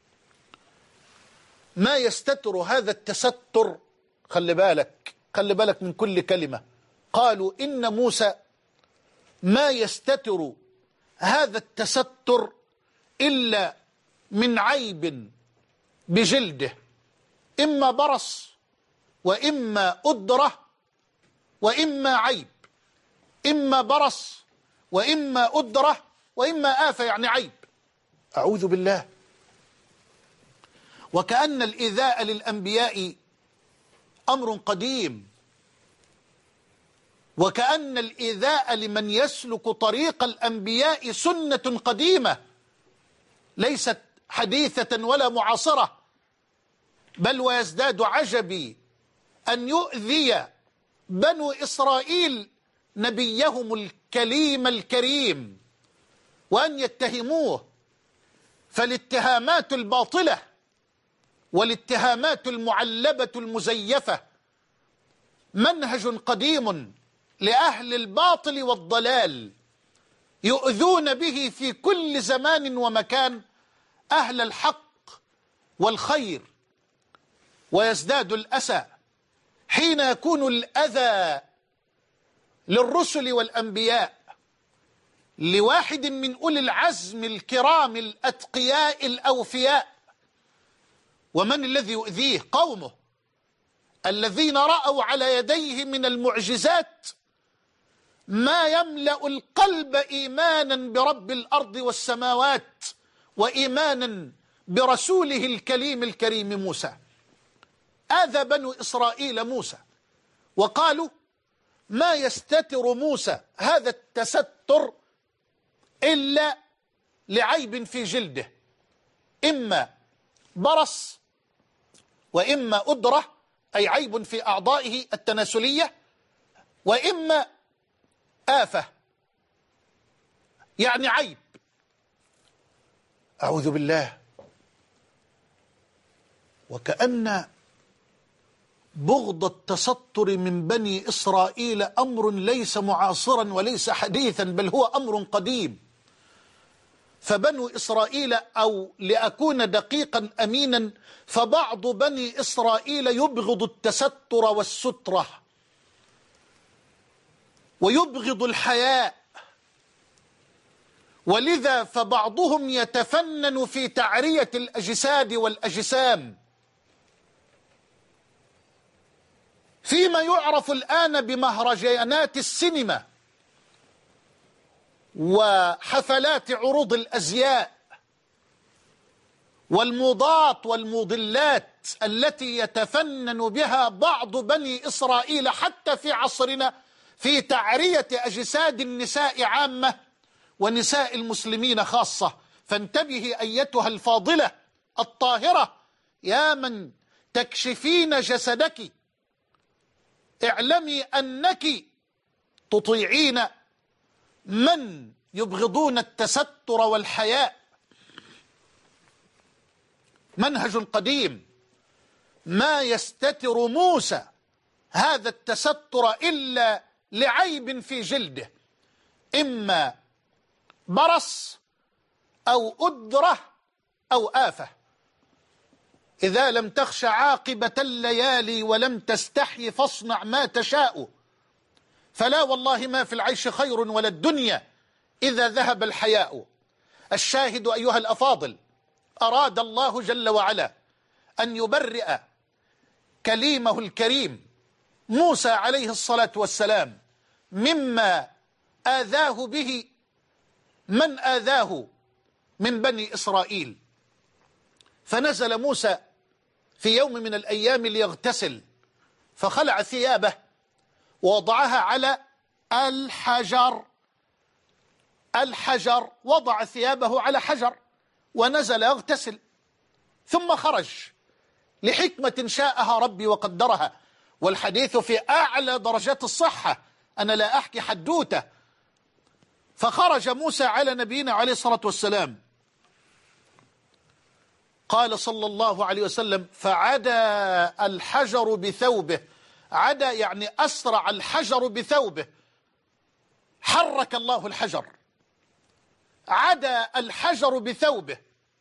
ما يستتر هذا التستر، خلي بالك خلي بالك من كل كلمة، قالوا إن موسى ما يستتر هذا التستر إلا من عيب بجلده، إما برص وإما أدرة وإما عيب، إما برص وإما أدرة وإما آفة، يعني عيب. أعوذ بالله. وكأن الإيذاء للأنبياء أمر قديم، وكأن الإيذاء لمن يسلك طريق الأنبياء سنة قديمة ليست حديثة ولا معاصرة. بل ويزداد عجبي أن يؤذي بنو إسرائيل نبيهم الكليم الكريم وأن يتهموه. فالاتهامات الباطلة والاتهامات المعلبة المزيفة منهج قديم لأهل الباطل والضلال، يؤذون به في كل زمان ومكان أهل الحق والخير. ويزداد الأسى حين يكون الأذى للرسل والأنبياء لواحد من أولي العزم الكرام الأتقياء الأوفياء. ومن الذي يؤذيه؟ قومه الذين رأوا على يديه من المعجزات ما يملأ القلب إيمانا برب الأرض والسماوات وإيمانا برسوله الكليم الكريم موسى. آذى بنو إسرائيل موسى وقالوا ما يستتر موسى هذا التستر إلا لعيب في جلده، إما برص وإما أدرة أي عيب في أعضائه التناسلية، وإما آفة يعني عيب. أعوذ بالله. وكأن بغض التستر من بني إسرائيل أمر ليس معاصرا وليس حديثا، بل هو أمر قديم. فبنو إسرائيل، أو لأكون دقيقا أمينا، فبعض بني إسرائيل يبغض التستر والسترة ويبغض الحياء، ولذا فبعضهم يتفنن في تعرية الأجساد والأجسام، فيما يعرف الآن بمهرجانات السينما وحفلات عروض الأزياء والموضات والموضلات التي يتفنن بها بعض بني إسرائيل حتى في عصرنا في تعرية أجساد النساء عامة ونساء المسلمين خاصة. فانتبهي أيتها الفاضلة الطاهرة يا من تكشفين جسدك، اعلمي أنك تطيعين من يبغضون التستر والحياء. منهج قديم ما يستتر موسى هذا التستر إلا لعيب في جلده، إما برص أو أدرة أو آفة. إذا لم تخش عاقبة الليالي ولم تستحي فاصنع ما تشاء، فلا والله ما في العيش خير ولا الدنيا إذا ذهب الحياء. الشاهد أيها الأفاضل، أراد الله جل وعلا أن يبرئ كليمه الكريم موسى عليه الصلاة والسلام مما آذاه به من آذاه من بني إسرائيل. فنزل موسى في يوم من الأيام ليغتسل، فخلع ثيابه ووضعها على الحجر الحجر وضع ثيابه على حجر ونزل يغتسل، ثم خرج لحكمة شاءها ربي وقدرها، والحديث في أعلى درجات الصحة، أنا لا أحكي حدوته. فخرج موسى على نبينا عليه الصلاة والسلام، قال صلى الله عليه وسلم: فعدا الحجر بثوبه. عدا يعني أسرع الحجر بثوبه، حرك الله الحجر، عدا الحجر بثوبه.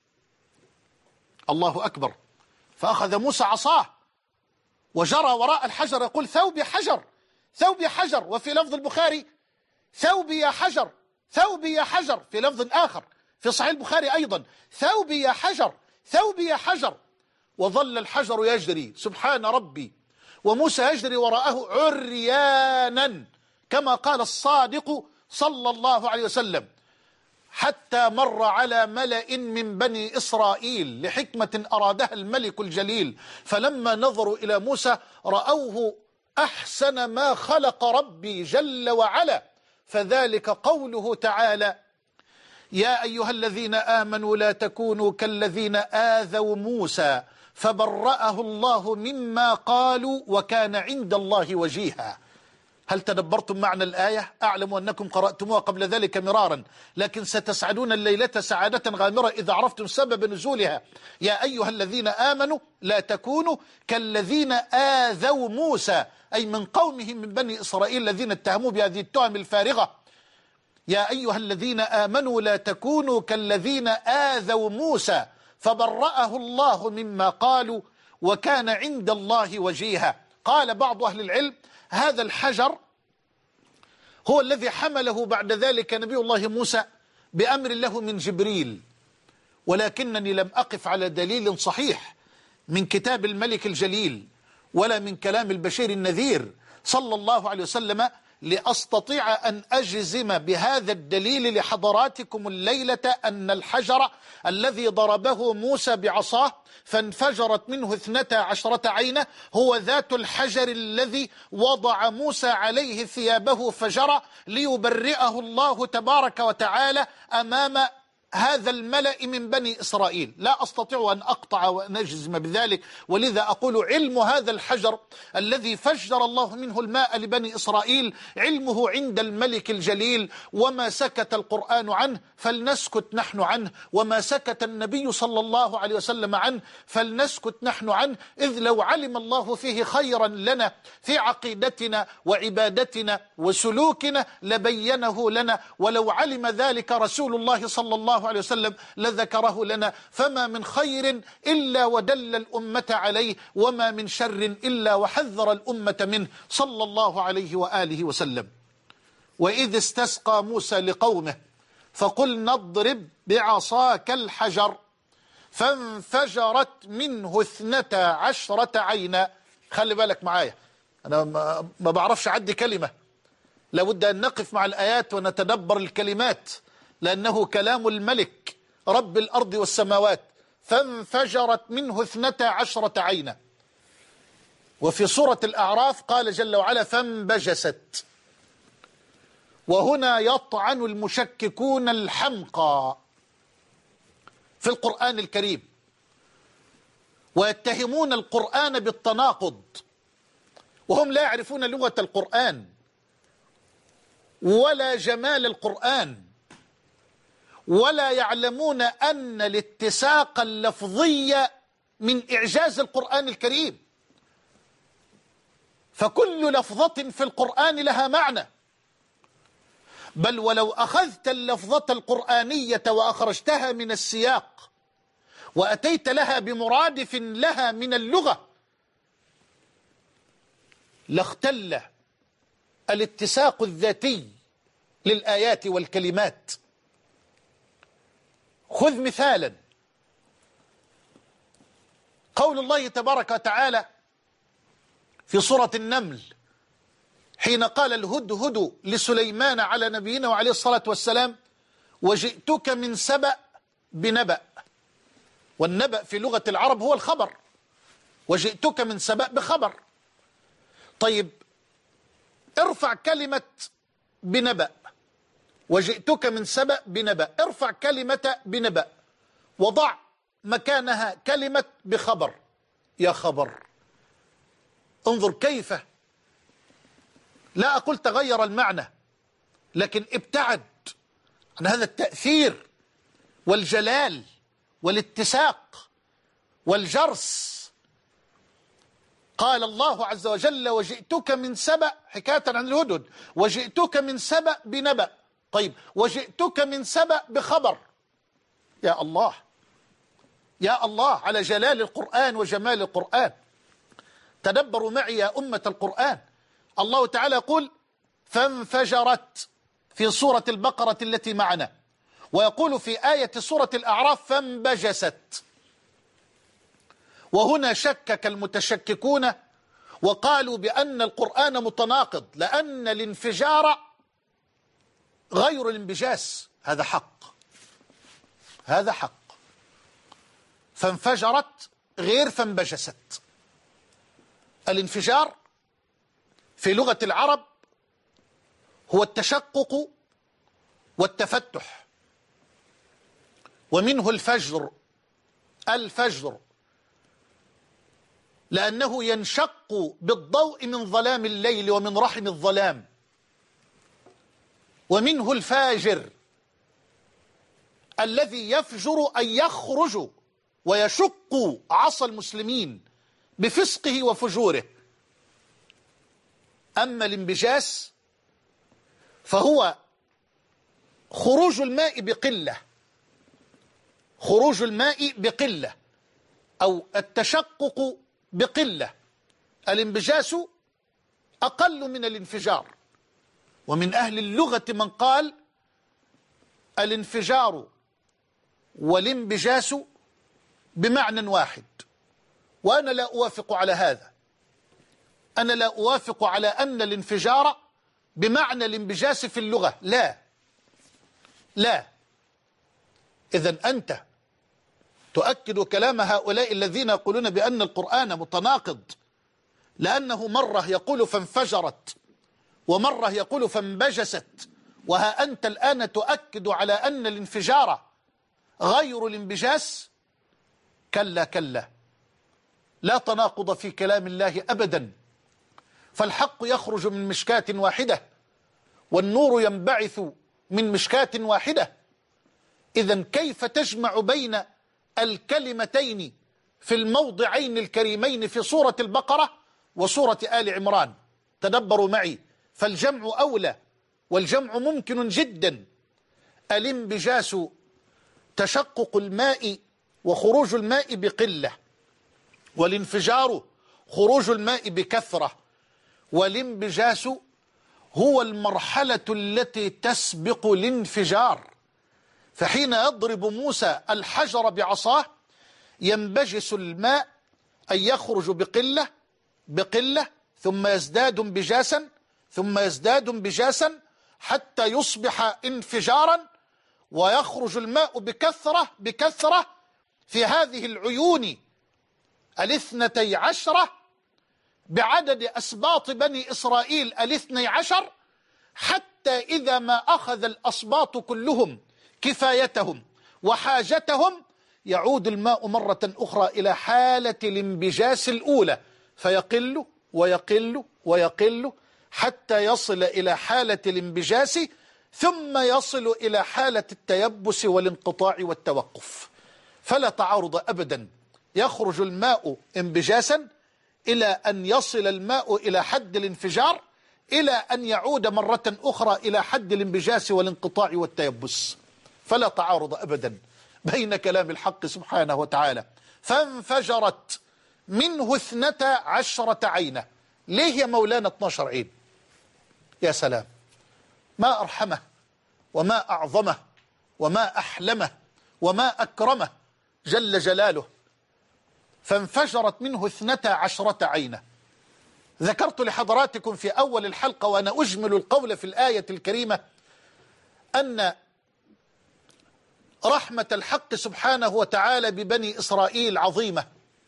الله أكبر. فأخذ موسى عصاه وجرى وراء الحجر يقول: ثوبي حجر، ثوبي حجر. وفي لفظ البخاري: ثوبي يا حجر، ثوبي يا حجر. في لفظ آخر في صحيح البخاري أيضا: ثوبي يا حجر، ثوبي يا حجر. وظل الحجر يجري سبحان ربي، وموسى يجري وراءه عريانا كما قال الصادق صلى الله عليه وسلم، حتى مر على ملأ من بني إسرائيل لحكمة أرادها الملك الجليل، فلما نظروا إلى موسى رأوه أحسن ما خلق ربي جل وعلا. فذلك قوله تعالى: يا أيها الذين آمنوا لا تكونوا كالذين آذوا موسى فبرأه الله مما قالوا وكان عند الله وجيها. هل تدبرتم معنى الآية؟ أعلم أنكم قرأتموها قبل ذلك مرارا، لكن ستسعدون الليلة سعادة غامرة إذا عرفتم سبب نزولها. يا أيها الذين آمنوا لا تكونوا كالذين آذوا موسى، أي من قومه من بني إسرائيل الذين اتهموا بهذه التهم الفارغة. يا أيها الذين آمنوا لا تكونوا كالذين آذوا موسى فبرأه الله مما قالوا وكان عند الله وجيها. قال بعض أهل العلم: هذا الحجر هو الذي حمله بعد ذلك نبي الله موسى بأمر له من جبريل، ولكنني لم أقف على دليل صحيح من كتاب الملك الجليل ولا من كلام البشير النذير صلى الله عليه وسلم لأستطيع أن أجزم بهذا الدليل لحضراتكم الليلة أن الحجر الذي ضربه موسى بعصاه فانفجرت منه اثنتا عشرة عينة هو ذات الحجر الذي وضع موسى عليه ثيابه فجرى ليبرئه الله تبارك وتعالى أمام هذا الملأ من بني إسرائيل. لا أستطيع أن أقطع وأن أجزم بذلك، ولذا أقول: علم هذا الحجر الذي فجر الله منه الماء لبني إسرائيل علمه عند الملك الجليل، وما سكت القرآن عنه فلنسكت نحن عنه، وما سكت النبي صلى الله عليه وسلم عنه فلنسكت نحن عنه، إذ لو علم الله فيه خيرا لنا في عقيدتنا وعبادتنا وسلوكنا لبينه لنا، ولو علم ذلك رسول الله صلى الله عليه وسلم لذكره لنا. فما من خير إلا ودل الأمة عليه، وما من شر إلا وحذر الأمة منه صلى الله عليه وآله وسلم. وإذ استسقى موسى لقومه فقلنا اضرب بعصاك الحجر فانفجرت منه اثنتا عشرة عينا. خلي بالك معايا، أنا ما بعرفش عدي كلمة، لابد أن نقف مع الآيات ونتدبر الكلمات، لأنه كلام الملك رب الأرض والسماوات. فانفجرت منه اثنتا عشرة عينا. وفي سورة الأعراف قال جل وعلا: فانبجست. وهنا يطعن المشككون الحمقى في القرآن الكريم ويتهمون القرآن بالتناقض، وهم لا يعرفون لغة القرآن ولا جمال القرآن، ولا يعلمون أن الاتساق اللفظي من إعجاز القرآن الكريم، فكل لفظة في القرآن لها معنى، بل ولو أخذت اللفظة القرآنية وأخرجتها من السياق وأتيت لها بمرادف لها من اللغة لاختل الاتساق الذاتي للآيات والكلمات. خذ مثالا قول الله تبارك وتعالى في سورة النمل حين قال الهدهد لسليمان على نبينا وعليه الصلاة والسلام: وجئتك من سبأ بنبأ. والنبأ في لغة العرب هو الخبر، وجئتك من سبأ بخبر. طيب ارفع كلمة بنبأ، وجئتك من سبأ بنبأ، ارفع كلمة بنبأ وضع مكانها كلمة بخبر. يا خبر، انظر كيف، لا أقول تغير المعنى، لكن ابتعد عن هذا التأثير والجلال والاتساق والجرس. قال الله عز وجل: وجئتك من سبأ، حكاية عن الهدهد، وجئتك من سبأ بنبأ. طيب وجئتك من سبأ بخبر. يا الله، يا الله على جلال القرآن وجمال القرآن. تدبروا معي يا أمة القرآن. الله تعالى يقول: فانفجرت في سورة البقرة التي معنا، ويقول في آية سورة الأعراف: فانبجست. وهنا شكك المتشككون وقالوا بأن القرآن متناقض، لأن الانفجار غير الانبجاس. هذا حق، هذا حق. فانفجرت غير فانبجست. الانفجار في لغة العرب هو التشقق والتفتح، ومنه الفجر. الفجر لأنه ينشق بالضوء من ظلام الليل ومن رحم الظلام. ومنه الفاجر الذي يفجر أن يخرج ويشق عصا المسلمين بفسقه وفجوره. أما الانبجاس فهو خروج الماء بقلة، خروج الماء بقلة أو التشقق بقلة. الانبجاس أقل من الانفجار. ومن أهل اللغة من قال الانفجار والانبجاس بمعنى واحد، وأنا لا أوافق على هذا. أنا لا أوافق على أن الانفجار بمعنى الانبجاس في اللغة، لا لا. إذن أنت تؤكد كلام هؤلاء الذين يقولون بأن القرآن متناقض، لأنه مرة يقول فانفجرت ومرة يقول فانبجست، وها أنت الآن تؤكد على أن الانفجار غير الانبجاس. كلا كلا، لا تناقض في كلام الله أبدا، فالحق يخرج من مشكاة واحدة والنور ينبعث من مشكاة واحدة. إذن كيف تجمع بين الكلمتين في الموضعين الكريمين في سورة البقرة وسورة آل عمران؟ تدبروا معي، فالجمع أولى، والجمع ممكن جدا. الانبجاس تشقق الماء وخروج الماء بقلة، والانفجار خروج الماء بكثرة. والانبجاس هو المرحلة التي تسبق الانفجار، فحين يضرب موسى الحجر بعصاه ينبجس الماء أي يخرج بقلة بقلة ثم يزداد انبجاسا ثم يزداد انبجاسا حتى يصبح انفجارا، ويخرج الماء بكثرة بكثرة في هذه العيون الاثنتي عشرة بعدد أسباط بني إسرائيل الاثني عشر، حتى إذا ما أخذ الأسباط كلهم كفايتهم وحاجتهم يعود الماء مرة أخرى إلى حالة الانبجاس الأولى، فيقل ويقل ويقل حتى يصل إلى حالة الانبجاس، ثم يصل إلى حالة التيبس والانقطاع والتوقف. فلا تعارض أبدا يخرج الماء انبجاسا إلى أن يصل الماء إلى حد الانفجار إلى أن يعود مرة أخرى إلى حد الانبجاس والانقطاع والتيبس. فلا تعارض أبدا بين كلام الحق سبحانه وتعالى. فانفجرت منه اثنتا عشرة عينة. ليه يا مولانا اثناشر عين؟ يا سلام، ما أرحمه وما أعظمه وما أحلمه وما أكرمه جل جلاله. فانفجرت منه اثنتا عشرة عينة. ذكرت لحضراتكم في أول الحلقة وأنا أجمل القول في الآية الكريمة أن رحمة الحق سبحانه وتعالى ببني إسرائيل عظيمة.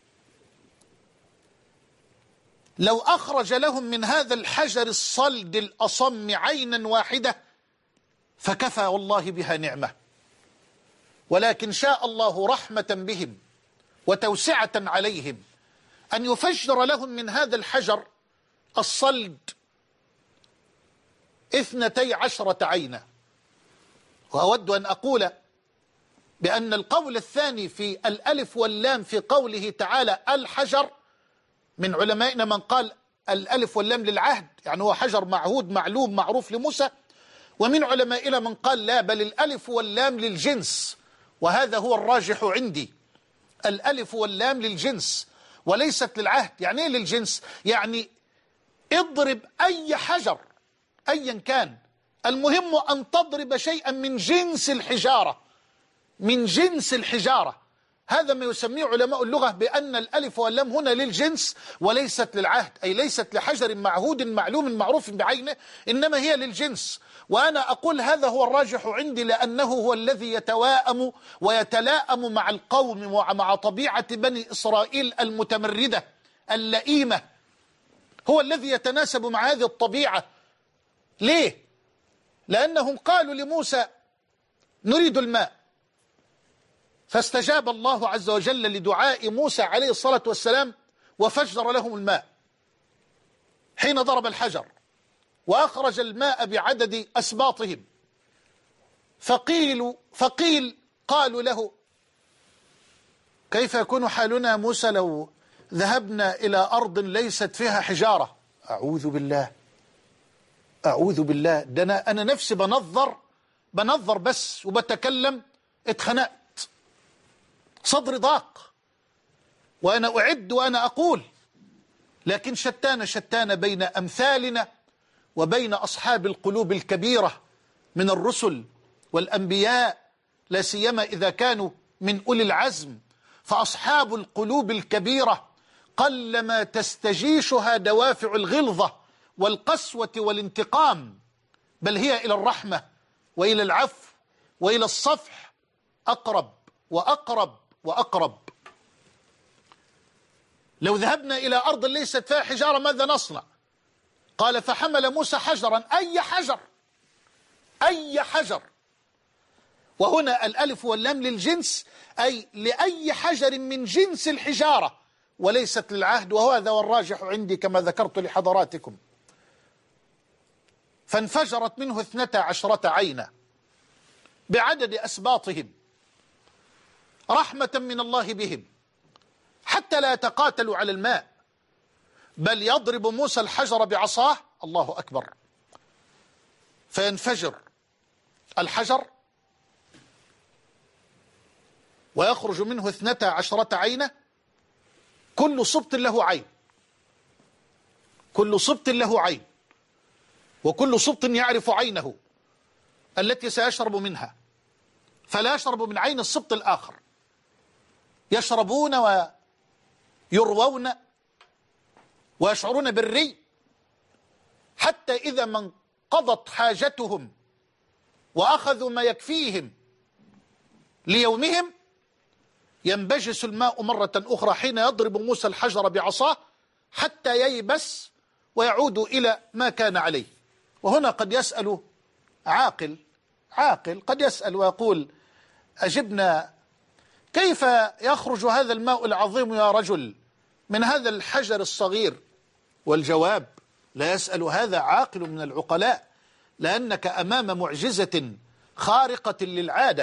لو أخرج لهم من هذا الحجر الصلد الأصم عينا واحدة فكفى والله بها نعمة، ولكن شاء الله رحمة بهم وتوسعة عليهم أن يفجر لهم من هذا الحجر الصلد اثنتي عشرة عينا. وأود أن أقول بأن القول الثاني في الألف واللام في قوله تعالى الحجر، من علمائنا من قال الألف واللام للعهد، يعني هو حجر معهود معلوم معروف لموسى، ومن علمائنا من قال لا، بل الألف واللام للجنس، وهذا هو الراجح عندي. الألف واللام للجنس وليست للعهد. يعني ايه للجنس؟ يعني اضرب أي حجر أيا كان، المهم أن تضرب شيئا من جنس الحجارة، من جنس الحجارة. هذا ما يسميه علماء اللغة بأن الألف واللام هنا للجنس وليست للعهد، أي ليست لحجر معهود معلوم معروف بعينه، إنما هي للجنس. وأنا أقول هذا هو الراجح عندي، لأنه هو الذي يتواءم ويتلاءم مع القوم ومع طبيعة بني إسرائيل المتمردة اللئيمة، هو الذي يتناسب مع هذه الطبيعة. ليه؟ لأنهم قالوا لموسى نريد الماء، فاستجاب الله عز وجل لدعاء موسى عليه الصلاة والسلام وفجر لهم الماء حين ضرب الحجر وأخرج الماء بعدد أسباطهم. فقيل, فقيل قالوا له كيف يكون حالنا موسى لو ذهبنا إلى أرض ليست فيها حجارة؟ أعوذ بالله، أعوذ بالله، ده أنا, أنا نفسي بنظر بنظر بس وبتكلم اتخنقت، صدري ضاق وأنا أعد وأنا أقول. لكن شتان شتان بين أمثالنا وبين أصحاب القلوب الكبيرة من الرسل والأنبياء، لا سيما إذا كانوا من أولي العزم. فأصحاب القلوب الكبيرة قلما تستجيشها دوافع الغلظة والقسوة والانتقام، بل هي إلى الرحمة وإلى العفو وإلى الصفح أقرب وأقرب وأقرب. لو ذهبنا إلى أرض ليست فيها حجارة ماذا نصنع؟ قال فحمل موسى حجرا، أي حجر، أي حجر. وهنا الألف واللام للجنس، أي لأي حجر من جنس الحجارة وليست للعهد، وهذا والراجح عندي كما ذكرت لحضراتكم. فانفجرت منه اثنتا عشرة عينا بعدد أسباطهم رحمة من الله بهم حتى لا يتقاتلوا على الماء، بل يضرب موسى الحجر بعصاه، الله أكبر، فينفجر الحجر ويخرج منه اثنتا عشرة عينة، كل سبط له عين، كل سبط له عين، وكل سبط يعرف عينه التي سيشرب منها، فلا يشرب من عين السبط الآخر. يشربون ويروون ويشعرون بالري، حتى إذا ما انقضت حاجتهم وأخذوا ما يكفيهم ليومهم ينبجس الماء مرة أخرى حين يضرب موسى الحجر بعصاه حتى ييبس ويعود إلى ما كان عليه. وهنا قد يسأل عاقل عاقل قد يسأل ويقول أجبنا، كيف يخرج هذا الماء العظيم يا رجل من هذا الحجر الصغير؟ والجواب لا يسأل هذا عاقل من العقلاء، لأنك أمام معجزة خارقة للعادة،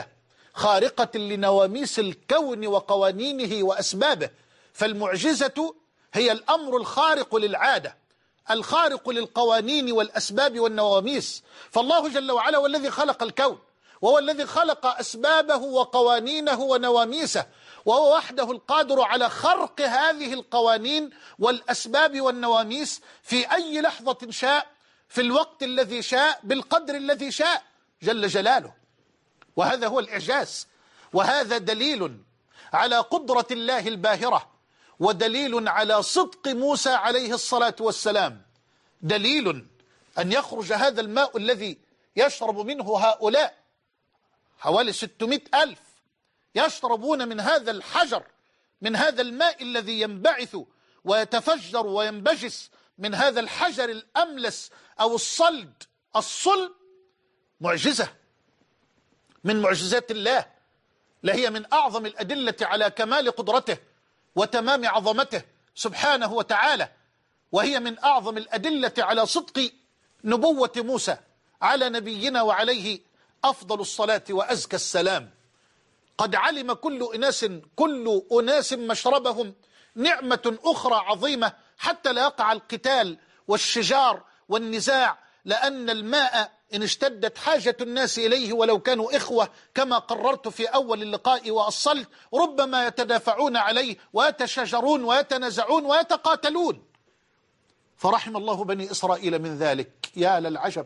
خارقة لنواميس الكون وقوانينه وأسبابه. فالمعجزة هي الأمر الخارق للعادة، الخارق للقوانين والأسباب والنواميس. فالله جل وعلا هو الذي خلق الكون، وهو الذي خلق أسبابه وقوانينه ونواميسه، وهو وحده القادر على خرق هذه القوانين والأسباب والنواميس في أي لحظة شاء، في الوقت الذي شاء، بالقدر الذي شاء جل جلاله. وهذا هو الإعجاز، وهذا دليل على قدرة الله الباهرة، ودليل على صدق موسى عليه الصلاة والسلام. دليل أن يخرج هذا الماء الذي يشرب منه هؤلاء حوالي ستمائة ألف، يشربون من هذا الحجر، من هذا الماء الذي ينبعث ويتفجر وينبجس من هذا الحجر الأملس أو الصلد الصلب. معجزة من معجزات الله، لهي من أعظم الأدلة على كمال قدرته وتمام عظمته سبحانه وتعالى، وهي من أعظم الأدلة على صدق نبوة موسى على نبينا وعليه أفضل الصلاة وأزكى السلام. قد علم كل أناس كل أناس مشربهم، نعمة أخرى عظيمة حتى لا يقع القتال والشجار والنزاع، لأن الماء إن اشتدت حاجة الناس إليه ولو كانوا إخوة كما قررت في أول اللقاء وأصلت، ربما يتدافعون عليه ويتشاجرون ويتنازعون ويتقاتلون. فرحم الله بني إسرائيل من ذلك. يا للعجب،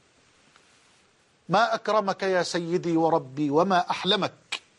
ما أكرمك يا سيدي وربي وما أحلمك.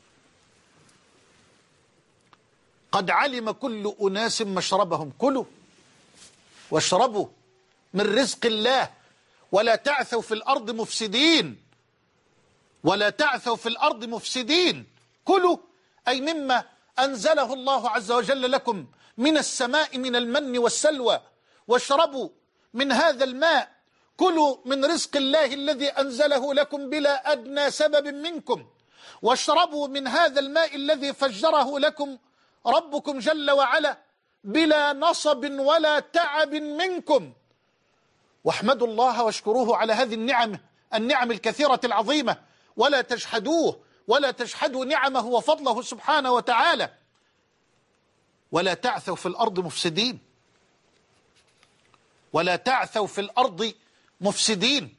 قد علم كل أناس مشربهم، كلوا واشربوا من رزق الله ولا تعثوا في الأرض مفسدين، ولا تعثوا في الأرض مفسدين. كلوا أي مما أنزله الله عز وجل لكم من السماء من المن والسلوى، واشربوا من هذا الماء، كلوا من رزق الله الذي أنزله لكم بلا أدنى سبب منكم، واشربوا من هذا الماء الذي فجره لكم ربكم جل وعلا بلا نصب ولا تعب منكم. واحمدوا الله واشكروه على هذه النعم النعم الكثيرة العظيمة، ولا تجحدوه ولا تجحدوا نعمه وفضله سبحانه وتعالى. ولا تعثوا في الأرض مفسدين، ولا تعثوا في الأرض مفسدين.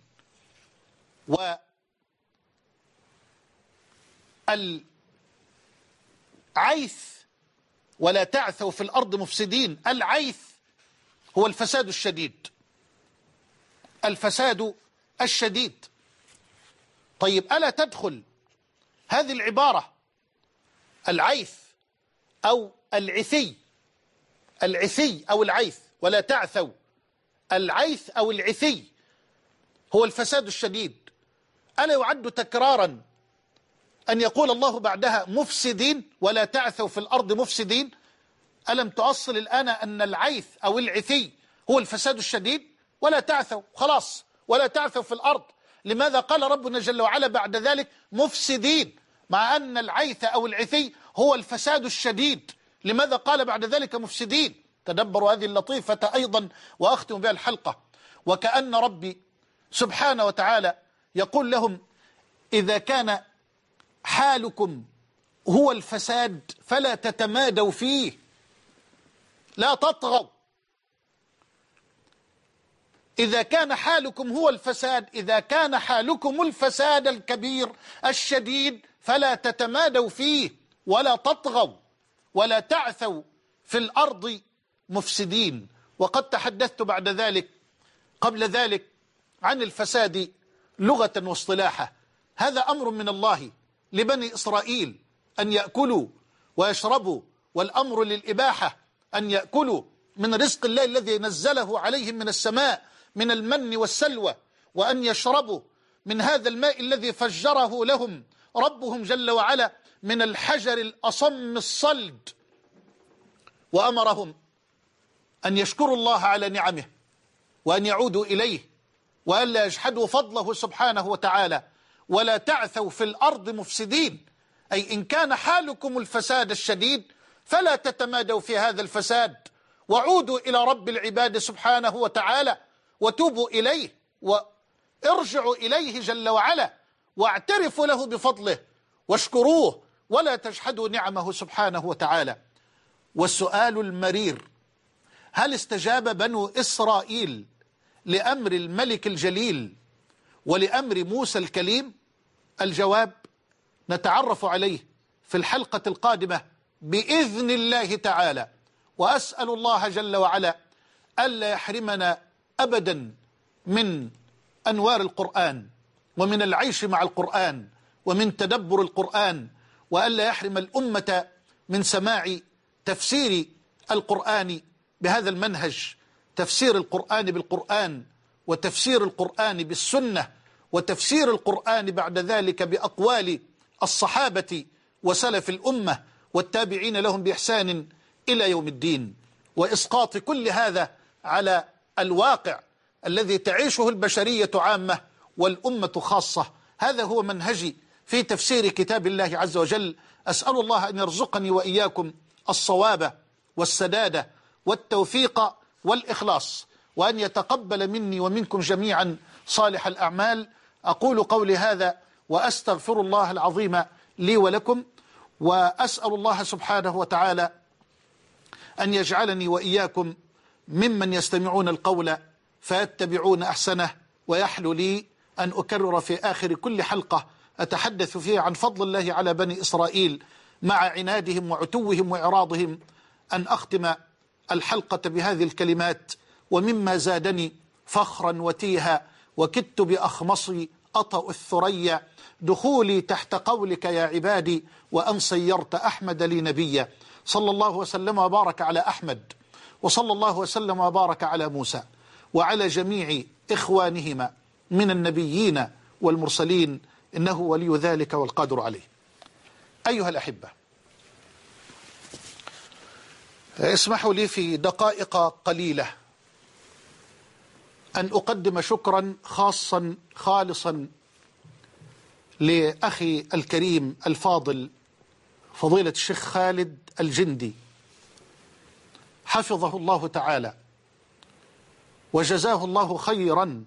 والعيث ولا تعثوا في الأرض مفسدين، العيث هو الفساد الشديد، الفساد الشديد. طيب، ألا تدخل هذه العبارة العيث أو العثي، العثي أو العيث، ولا تعثوا، العيث أو العثي هو الفساد الشديد، ألا يعد تكرارا أن يقول الله بعدها مفسدين ولا تعثوا في الأرض مفسدين؟ ألم تؤصل الآن أن العيث أو العثي هو الفساد الشديد؟ ولا تعثوا، خلاص، ولا تعثوا في الأرض. لماذا قال ربنا جل وعلا بعد ذلك مفسدين مع أن العيث أو العثي هو الفساد الشديد؟ لماذا قال بعد ذلك مفسدين؟ تدبروا هذه اللطيفة أيضا وأختم بها الحلقة. وكأن ربي سبحانه وتعالى يقول لهم: إذا كان حالكم هو الفساد فلا تتمادوا فيه، لا تطغوا. إذا كان حالكم هو الفساد، إذا كان حالكم الفساد الكبير الشديد فلا تتمادوا فيه ولا تطغوا ولا تعثوا في الأرض مفسدين. وقد تحدثت بعد ذلك قبل ذلك عن الفساد لغة واصطلاحا. هذا أمر من الله لبني إسرائيل أن يأكلوا ويشربوا، والأمر للإباحة أن يأكلوا من رزق الله الذي نزله عليهم من السماء من المن والسلوى، وأن يشربوا من هذا الماء الذي فجره لهم ربهم جل وعلا من الحجر الأصم الصلد. وأمرهم أن يشكروا الله على نعمه وأن يعودوا إليه وأن لا يجحدوا فضله سبحانه وتعالى. ولا تعثوا في الأرض مفسدين، أي إن كان حالكم الفساد الشديد فلا تتمادوا في هذا الفساد، وعودوا إلى رب العباد سبحانه وتعالى، وتوبوا إليه وارجعوا إليه جل وعلا، واعترفوا له بفضله واشكروه ولا تجحدوا نعمه سبحانه وتعالى. والسؤال المرير: هل استجاب بنو إسرائيل لأمر الملك الجليل ولأمر موسى الكليم؟ الجواب نتعرف عليه في الحلقة القادمة بإذن الله تعالى، وأسأل الله جل وعلا ألا يحرمنا أبدا من أنوار القرآن ومن العيش مع القرآن ومن تدبر القرآن، وألا يحرم الأمة من سماع تفسير القرآن بهذا المنهج، تفسير القرآن بالقرآن، وتفسير القرآن بالسنة، وتفسير القرآن بعد ذلك بأقوال الصحابة وسلف الأمة والتابعين لهم بإحسان إلى يوم الدين، وإسقاط كل هذا على الواقع الذي تعيشه البشرية عامة والأمة خاصة. هذا هو منهجي في تفسير كتاب الله عز وجل. أسأل الله أن يرزقني وإياكم الصواب والسداد والتوفيق والإخلاص، وأن يتقبل مني ومنكم جميعا صالح الأعمال. أقول قولي هذا وأستغفر الله العظيم لي ولكم، وأسأل الله سبحانه وتعالى أن يجعلني وإياكم ممن يستمعون القول فيتبعون أحسنه. ويحلو لي أن أكرر في آخر كل حلقة أتحدث فيها عن فضل الله على بني إسرائيل مع عنادهم وعتوهم وإعراضهم، أن أختم الحلقة بهذه الكلمات: ومما زادني فخرا وتيها وكدت بأخمصي أطأ الثريا دخولي تحت قولك يا عبادي وأن صيرت أحمد لي نبيا. صلى الله وسلم وبارك على أحمد، وصلى الله وسلم وبارك على موسى وعلى جميع إخوانهما من النبيين والمرسلين، إنه ولي ذلك والقادر عليه. أيها الأحبة، اسمحوا لي في دقائق قليلة أن أقدم شكرا خاصا خالصا لأخي الكريم الفاضل فضيلة الشيخ خالد الجندي، حفظه الله تعالى وجزاه الله خيرا.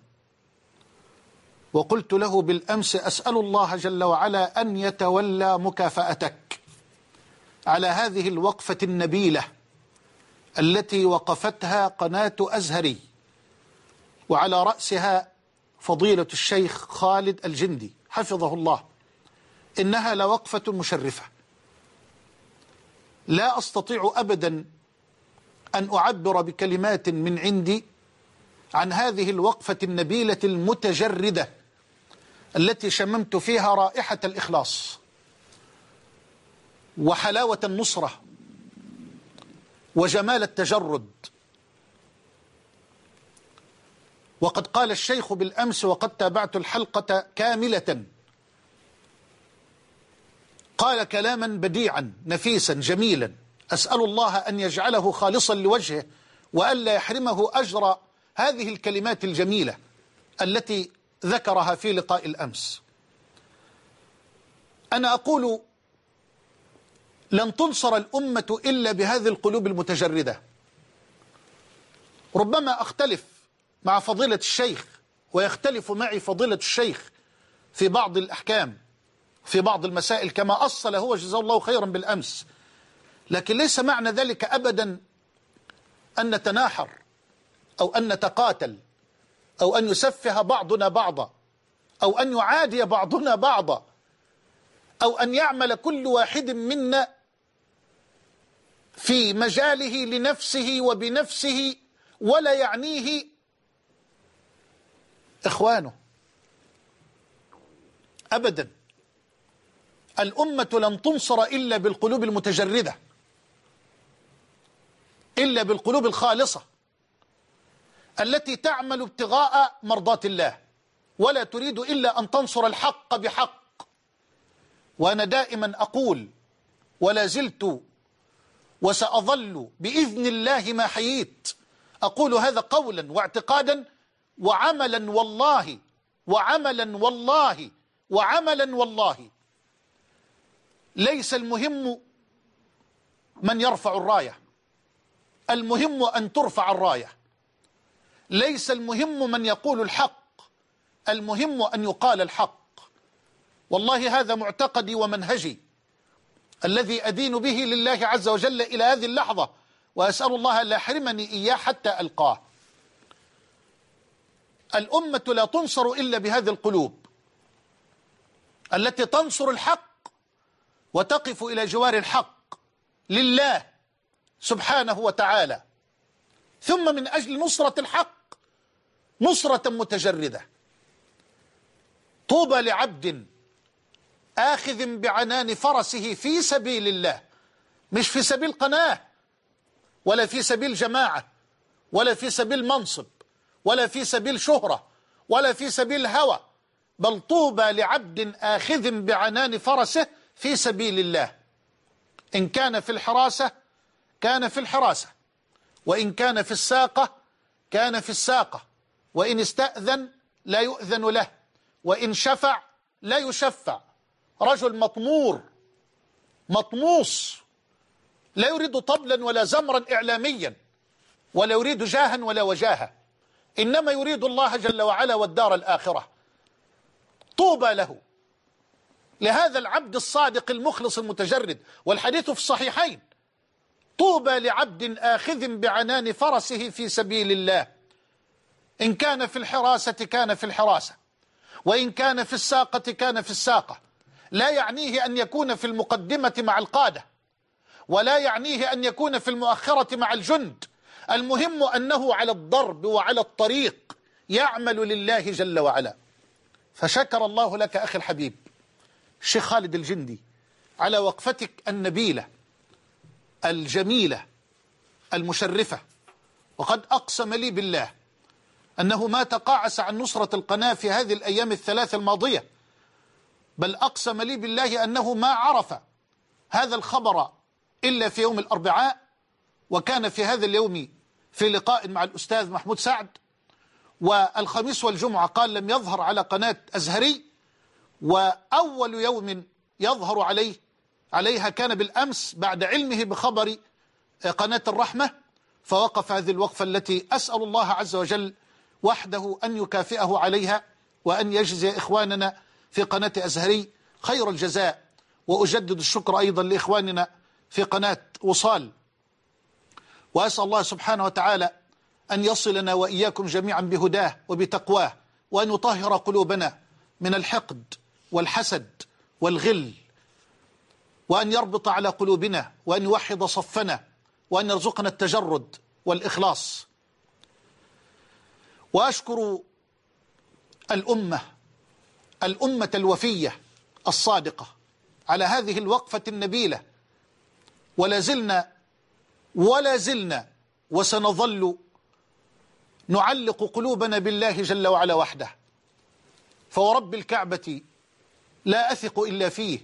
وقلت له بالأمس: أسأل الله جل وعلا أن يتولى مكافأتك على هذه الوقفة النبيلة التي وقفتها قناة أزهري، وعلى رأسها فضيلة الشيخ خالد الجندي حفظه الله. إنها لوقفة مشرفة، لا أستطيع أبدا أن أعبر بكلمات من عندي عن هذه الوقفة النبيلة المتجردة التي شممت فيها رائحة الإخلاص وحلاوة النصرة وجمال التجرد. وقد قال الشيخ بالأمس، وقد تابعت الحلقة كاملة، قال كلاما بديعا نفيسا جميلا، أسأل الله أن يجعله خالصا لوجهه وألا يحرمه أجر هذه الكلمات الجميلة التي ذكرها في لقاء الأمس. أنا أقول: لن تنصر الأمة إلا بهذه القلوب المتجردة. ربما أختلف مع فضيلة الشيخ ويختلف معي فضيلة الشيخ في بعض الأحكام، في بعض المسائل، كما أصل هو جزاه الله خيرا بالأمس، لكن ليس معنى ذلك أبدا أن نتناحر أو أن نتقاتل أو أن يسفه بعضنا بعضا أو أن يعادي بعضنا بعضا أو أن يعمل كل واحد منا في مجاله لنفسه وبنفسه ولا يعنيه إخوانه أبدا. الأمة لن تنصر إلا بالقلوب المتجردة، إلا بالقلوب الخالصة التي تعمل ابتغاء مرضات الله ولا تريد إلا أن تنصر الحق بحق. وأنا دائما أقول ولا زلت وسأظل بإذن الله ما حييت أقول هذا قولا واعتقادا وعملا والله وعملا والله وعملا والله. ليس المهم من يرفع الراية، المهم أن ترفع الراية. ليس المهم من يقول الحق، المهم أن يقال الحق. والله هذا معتقدي ومنهجي الذي أدين به لله عز وجل إلى هذه اللحظة، وأسأل الله لا يحرمني إياه حتى ألقاه. الأمة لا تنصر إلا بهذه القلوب التي تنصر الحق وتقف إلى جوار الحق لله سبحانه وتعالى، ثم من أجل نصرة الحق نصرة متجردة. طوبى لعبد آخذ بعنان فرسه في سبيل الله، مش في سبيل قناة ولا في سبيل جماعة ولا في سبيل منصب ولا في سبيل شهرة ولا في سبيل هوى، بل طوبى لعبد آخذ بعنان فرسه في سبيل الله. إن كان في الحراسة كان في الحراسة، وإن كان في الساقة كان في الساقة، وإن استأذن لا يؤذن له، وإن شفع لا يشفع. رجل مطمور مطموس، لا يريد طبلا ولا زمرا إعلاميا، ولا يريد جاها ولا وجاهة، إنما يريد الله جل وعلا والدار الآخرة. طوبى له، لهذا العبد الصادق المخلص المتجرد. والحديث في الصحيحين: طوبى لعبد آخذ بعنان فرسه في سبيل الله، إن كان في الحراسة كان في الحراسة، وإن كان في الساقة كان في الساقة. لا يعنيه أن يكون في المقدمة مع القادة، ولا يعنيه أن يكون في المؤخرة مع الجند، المهم أنه على الضرب وعلى الطريق يعمل لله جل وعلا. فشكر الله لك أخي الحبيب الشيخ خالد الجندي على وقفتك النبيلة الجميلة المشرفة، وقد أقسم لي بالله أنه ما تقاعس عن نصرة القناة في هذه الأيام الثلاث الماضية، بل أقسم لي بالله أنه ما عرف هذا الخبر إلا في يوم الأربعاء، وكان في هذا اليوم في لقاء مع الأستاذ محمود سعد، والخميس والجمعة قال لم يظهر على قناة أزهري، وأول يوم يظهر عليه عليها كان بالأمس بعد علمه بخبر قناة الرحمة، فوقف هذه الوقفة التي أسأل الله عز وجل وحده أن يكافئه عليها، وأن يجزي إخواننا في قناة أزهري خير الجزاء. وأجدد الشكر أيضا لإخواننا في قناة وصال، وأسأل الله سبحانه وتعالى أن يصلنا وإياكم جميعا بهداه وبتقواه، وأن يطهر قلوبنا من الحقد والحسد والغل، وأن يربط على قلوبنا، وأن يوحد صفنا، وأن يرزقنا التجرد والإخلاص. وأشكر الأمة الأمة الوفية الصادقة على هذه الوقفة النبيلة، ولا زلنا ولا زلنا وسنظل نعلق قلوبنا بالله جل وعلا وحده. فورب الكعبة لا أثق إلا فيه،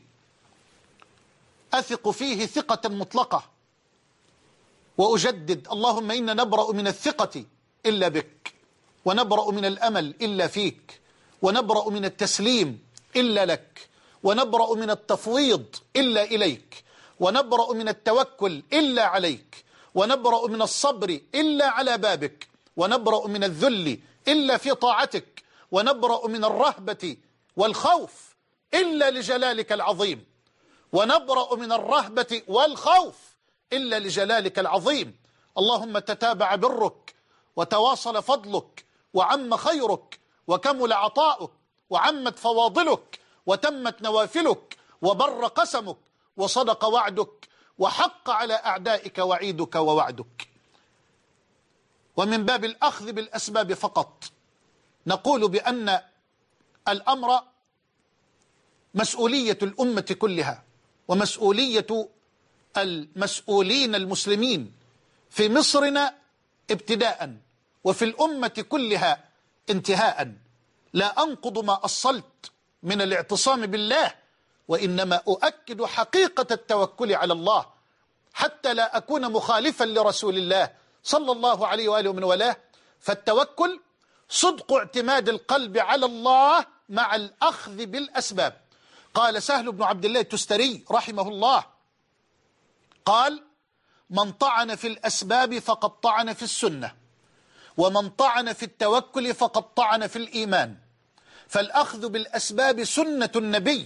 أثق فيه ثقة مطلقة. وأجدد: اللهم إنا نبرأ من الثقة إلا بك، ونبرأ من الأمل إلا فيك، ونبرأ من التسليم إلا لك، ونبرأ من التفويض إلا إليك، ونبرأ من التوكل إلا عليك، ونبرأ من الصبر إلا على بابك، ونبرأ من الذل إلا في طاعتك، ونبرأ من الرهبة والخوف إلا لجلالك العظيم، ونبرأ من الرهبة والخوف إلا لجلالك العظيم. اللهم تتابع برك، وتواصل فضلك، وعم خيرك، وكمل عطاؤك، وعمت فواضلك، وتمت نوافلك، وبر قسمك، وصدق وعدك، وحق على أعدائك وعيدك ووعدك. ومن باب الأخذ بالأسباب فقط نقول بأن الأمر مسؤولية الأمة كلها، ومسؤولية المسؤولين المسلمين في مصرنا ابتداء، وفي الأمة كلها انتهاء. لا أنقض ما أصلت من الاعتصام بالله، وإنما أؤكد حقيقة التوكل على الله، حتى لا أكون مخالفا لرسول الله صلى الله عليه وآله ومن والاه. فالتوكل صدق اعتماد القلب على الله مع الأخذ بالأسباب. قال سهل بن عبد الله التستري رحمه الله، قال: من طعن في الأسباب فقد طعن في السنة، ومن طعن في التوكل فقد طعن في الإيمان، فالأخذ بالأسباب سنة النبي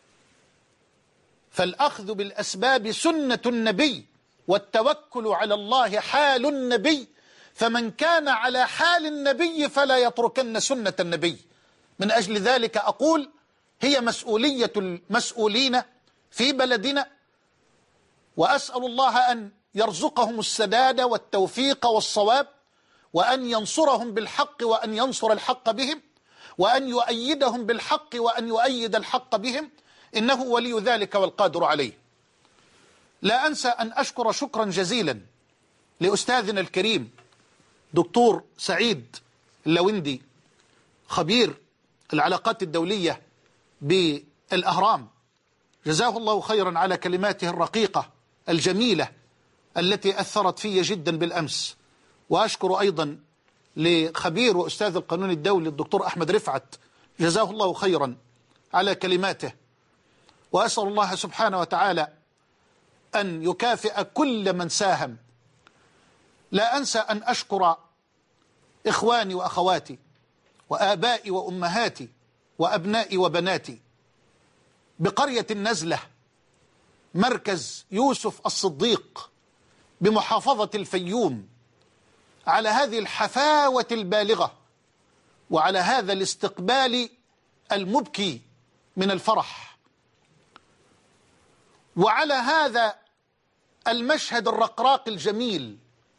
فالأخذ بالأسباب سنة النبي والتوكل على الله حال النبي، فمن كان على حال النبي فلا يتركن سنة النبي. من أجل ذلك أقول هي مسؤولية المسؤولين في بلدنا، وأسأل الله أن يرزقهم السداد والتوفيق والصواب، وأن ينصرهم بالحق وأن ينصر الحق بهم، وأن يؤيدهم بالحق وأن يؤيد الحق بهم، إنه ولي ذلك والقادر عليه. لا أنسى أن أشكر شكرا جزيلا لأستاذنا الكريم دكتور سعيد اللوندي، خبير العلاقات الدولية بالأهرام، جزاه الله خيرا على كلماته الرقيقة الجميلة التي أثرت في جدا بالأمس. وأشكر أيضا لخبير وأستاذ القانون الدولي الدكتور أحمد رفعت، جزاه الله خيرا على كلماته. وأسأل الله سبحانه وتعالى أن يكافئ كل من ساهم. لا أنسى أن أشكر إخواني وأخواتي وآبائي وأمهاتي وأبنائي وبناتي بقرية النزلة، مركز يوسف الصديق بمحافظة الفيوم، على هذه الحفاوة البالغة وعلى هذا الاستقبال المبكي من الفرح، وعلى هذا المشهد الرقراق الجميل،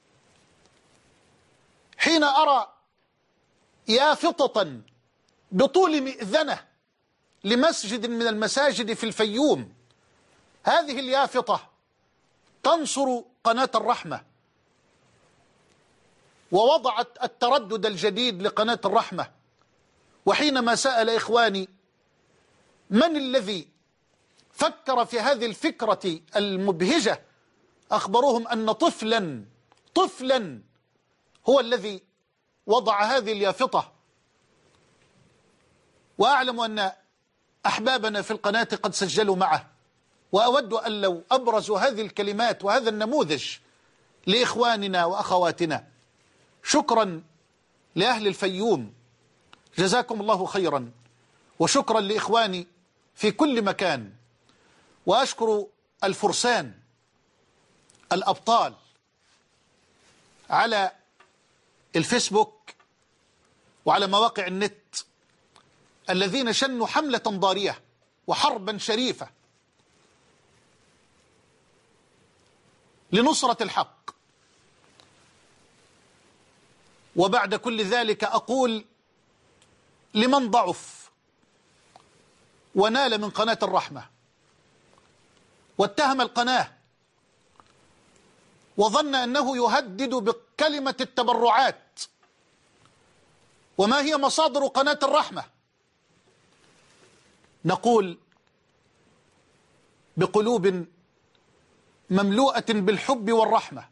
حين أرى يافطة بطول مئذنة لمسجد من المساجد في الفيوم. هذه اليافطة تنصر قناة الرحمة، ووضعت التردد الجديد لقناة الرحمة. وحينما سأل إخواني من الذي فكر في هذه الفكرة المبهجة، أخبروهم أن طفلا طفلا هو الذي وضع هذه اليافطة. وأعلم أن أحبابنا في القناة قد سجلوا معه، وأود أن لو أبرزوا هذه الكلمات وهذا النموذج لإخواننا وأخواتنا. شكرا لأهل الفيوم، جزاكم الله خيرا، وشكرا لإخواني في كل مكان. وأشكر الفرسان الأبطال على الفيسبوك وعلى مواقع النت الذين شنوا حملة ضارية وحربا شريفة لنصرة الحق. وبعد كل ذلك أقول لمن ضعف ونال من قناة الرحمة واتهم القناة وظن أنه يهدد بكلمة التبرعات، وما هي مصادر قناة الرحمة؟ نقول بقلوب مملوءة بالحب والرحمة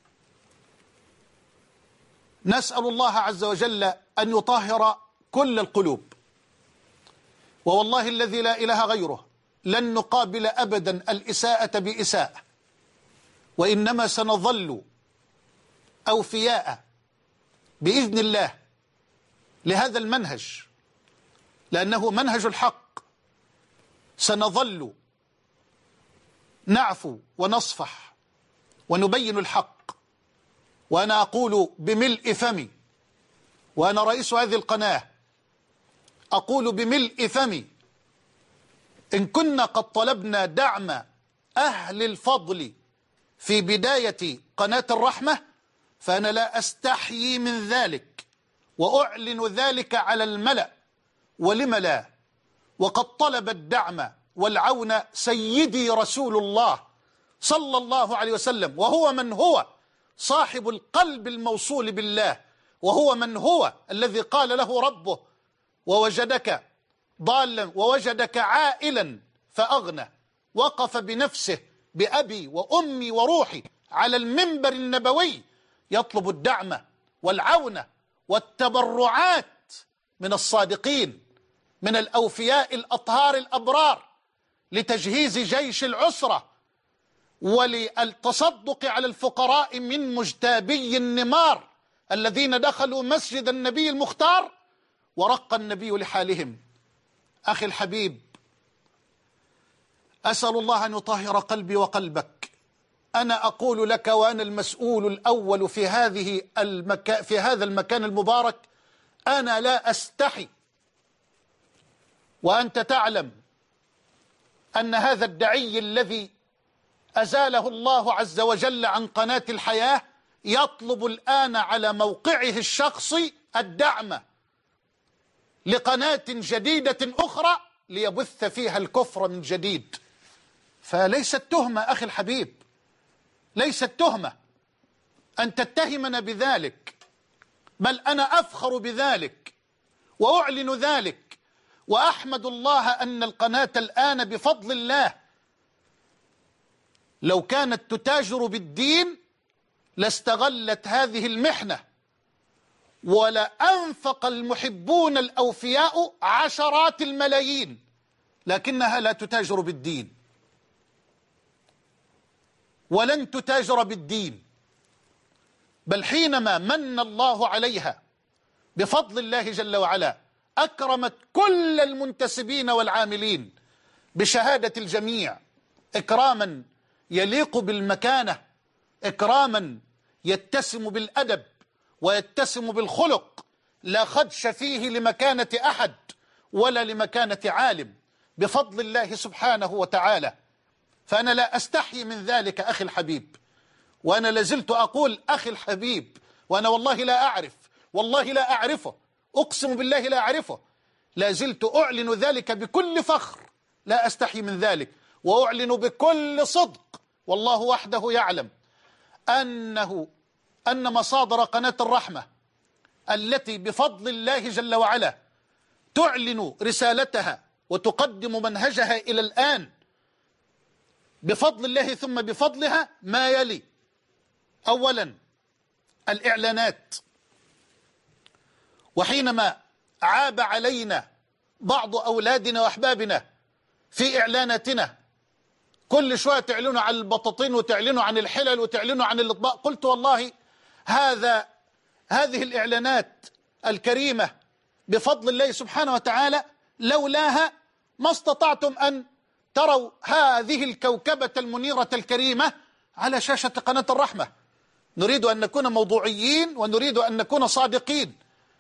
نسأل الله عز وجل أن يطهر كل القلوب. ووالله الذي لا إله غيره لن نقابل أبدا الإساءة بإساءة، وإنما سنظل أوفياء بإذن الله لهذا المنهج، لأنه منهج الحق. سنظل نعفو ونصفح ونبين الحق. وأنا أقول بملء فمي، وأنا رئيس هذه القناة أقول بملء فمي، إن كنا قد طلبنا دعم أهل الفضل في بداية قناة الرحمة فأنا لا أستحيي من ذلك، وأعلن ذلك على الملأ. ولم لا؟ وقد طلب الدعم والعون سيدي رسول الله صلى الله عليه وسلم، وهو من هو صاحب القلب الموصول بالله، وهو من هو الذي قال له ربه ووجدك ضالا ووجدك عائلا فأغنى. وقف بنفسه بأبي وأمي وروحي على المنبر النبوي يطلب الدعم والعون والتبرعات من الصادقين، من الأوفياء الأطهار الأبرار، لتجهيز جيش العسرة وللتصدق على الفقراء من مجتابي النمار الذين دخلوا مسجد النبي المختار ورق النبي لحالهم أخي الحبيب، أسأل الله أن يطهر قلبي وقلبك. أنا أقول لك وأنا المسؤول الأول في هذه المكان في هذا المكان المبارك، أنا لا أستحي، وأنت تعلم أن هذا الدعي الذي أزاله الله عز وجل عن قناة الحياة يطلب الآن على موقعه الشخصي الدعم لقناة جديدة أخرى ليبث فيها الكفر من جديد. فليست تهمة أخي الحبيب، ليست تهمة أن تتهمنا بذلك، بل أنا أفخر بذلك وأعلن ذلك، وأحمد الله أن القناة الآن بفضل الله لو كانت تتاجر بالدين لاستغلت هذه المحنة، ولأنفق المحبون الأوفياء عشرات الملايين، لكنها لا تتاجر بالدين ولن تتاجر بالدين. بل حينما من الله عليها بفضل الله جل وعلا أكرمت كل المنتسبين والعاملين بشهادة الجميع إكراما يليق بالمكانة، إكراما يتسم بالأدب ويتسم بالخلق، لا خدش فيه لمكانة أحد ولا لمكانة عالم بفضل الله سبحانه وتعالى. فأنا لا أستحي من ذلك أخي الحبيب، وأنا لازلت أقول أخي الحبيب، وأنا والله لا أعرف، والله لا أعرفه، أقسم بالله لا أعرفه، لازلت أعلن ذلك بكل فخر، لا أستحي من ذلك، وأعلن بكل صدق، والله وحده يعلم أنه أن مصادر قناة الرحمة التي بفضل الله جل وعلا تعلن رسالتها وتقدم منهجها إلى الآن بفضل الله ثم بفضلها ما يلي: أولا الإعلانات. وحينما عاب علينا بعض أولادنا وأحبابنا في إعلاناتنا، كل شوية تعلنوا عن البطاطين وتعلنوا عن الحلل وتعلنوا عن الأطباق، قلت والله هذا هذه الإعلانات الكريمة بفضل الله سبحانه وتعالى لولاها ما استطعتم أن تروا هذه الكوكبة المنيرة الكريمة على شاشة قناة الرحمة. نريد أن نكون موضوعيين ونريد أن نكون صادقين،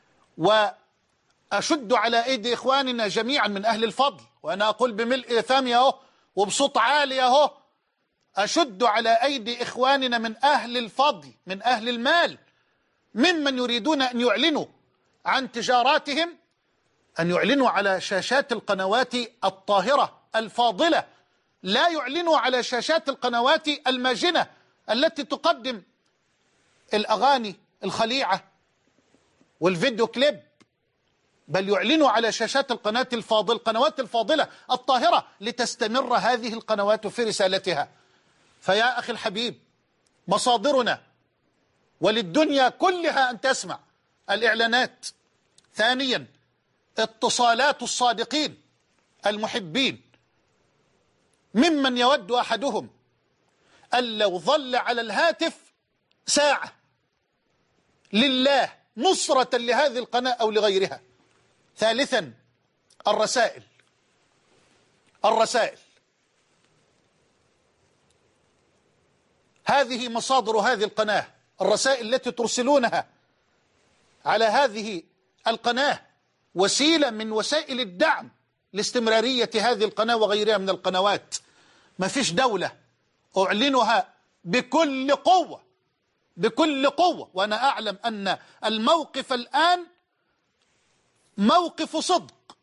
وأشد على أيدي إخواننا جميعا من أهل الفضل، وأنا أقول بملء فمي أهو وبصوت عالي أهو، أشد على أيدي إخواننا من أهل الفضل من أهل المال ممن يريدون أن يعلنوا عن تجاراتهم أن يعلنوا على شاشات القنوات الطاهرة الفاضلة، لا يعلنوا على شاشات القنوات الماجنة التي تقدم الأغاني الخليعة والفيديو كليب، بل يعلنوا على شاشات القناة الفاضل القنوات الفاضلة الطاهرة لتستمر هذه القنوات في رسالتها. فيا أخي الحبيب، مصادرنا وللدنيا كلها أن تسمع الإعلانات. ثانيا اتصالات الصادقين المحبين ممن يود أحدهم أن لو ظل على الهاتف ساعة لله نصرة لهذه القناة أو لغيرها. ثالثا الرسائل الرسائل هذه مصادر هذه القناة، الرسائل التي ترسلونها على هذه القناة وسيلة من وسائل الدعم لاستمرارية هذه القناة وغيرها من القنوات. ما فيش دولة أعلنها بكل قوة بكل قوة، وأنا أعلم أن الموقف الآن موقف صدق،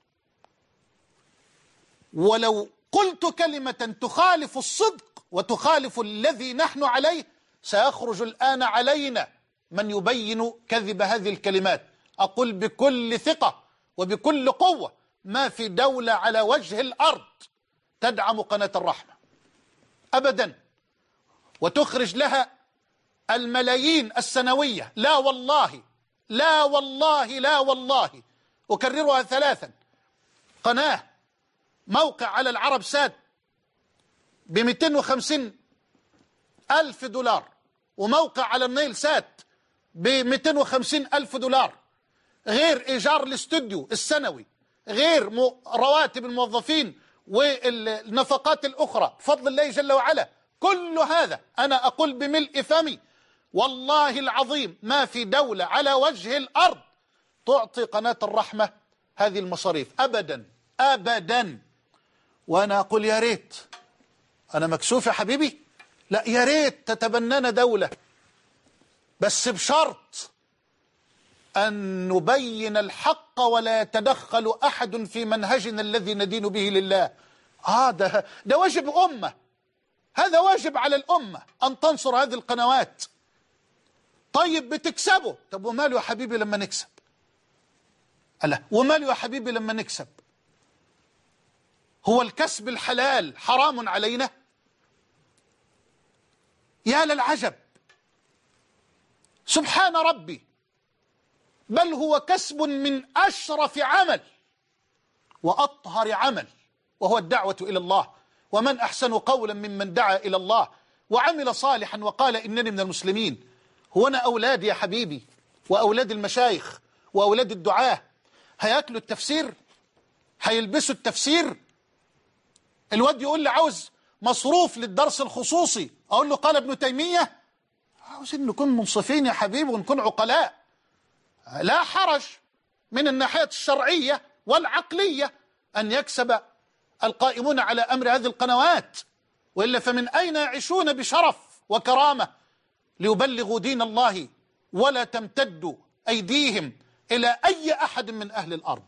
ولو قلت كلمة تخالف الصدق وتخالف الذي نحن عليه سيخرج الآن علينا من يبين كذب هذه الكلمات. أقول بكل ثقة وبكل قوة ما في دولة على وجه الأرض تدعم قناة الرحمة أبدا وتخرج لها الملايين السنوية. لا والله لا والله لا والله أكررها ثلاثا: قناة موقع على العرب سات بمئتين وخمسين ألف دولار، وموقع على النيل سات بمئتين وخمسين ألف دولار، غير إيجار الاستوديو السنوي غير رواتب الموظفين والنفقات الأخرى بفضل الله جل وعلا. كل هذا أنا أقول بملء فمي والله العظيم ما في دولة على وجه الأرض تعطي قناة الرحمة هذه المصاريف أبدا أبدا. وأنا أقول يا ريت، أنا مكسوف يا حبيبي، لا يا ريت تتبنانا دولة، بس بشرط أن نبين الحق ولا يتدخل أحد في منهجنا الذي ندين به لله. آه ده, ده واجب أمة، هذا واجب على الأمة أن تنصر هذه القنوات. طيب بتكسبه، طب وماله يا حبيبي لما نكسب؟ ألا وماله يا حبيبي لما نكسب؟ هو الكسب الحلال حرام علينا؟ يا للعجب، سبحان ربي، بل هو كسب من أشرف عمل وأطهر عمل، وهو الدعوة إلى الله. ومن أحسن قولا ممن دعا إلى الله وعمل صالحا وقال إنني من المسلمين. هو أنا أولادي يا حبيبي وأولاد المشايخ وأولاد الدعاة هياكلوا التفسير؟ هيلبسوا التفسير؟ الواد يقول لي عاوز مصروف للدرس الخصوصي، أقول له قال ابن تيمية. عاوزين نكون منصفين يا حبيبي ونكون عقلاء. لا حرج من الناحية الشرعية والعقلية أن يكسب القائمون على أمر هذه القنوات، وإلا فمن أين يعيشون بشرف وكرامة ليبلغوا دين الله ولا تمتد أيديهم إلى أي أحد من أهل الأرض؟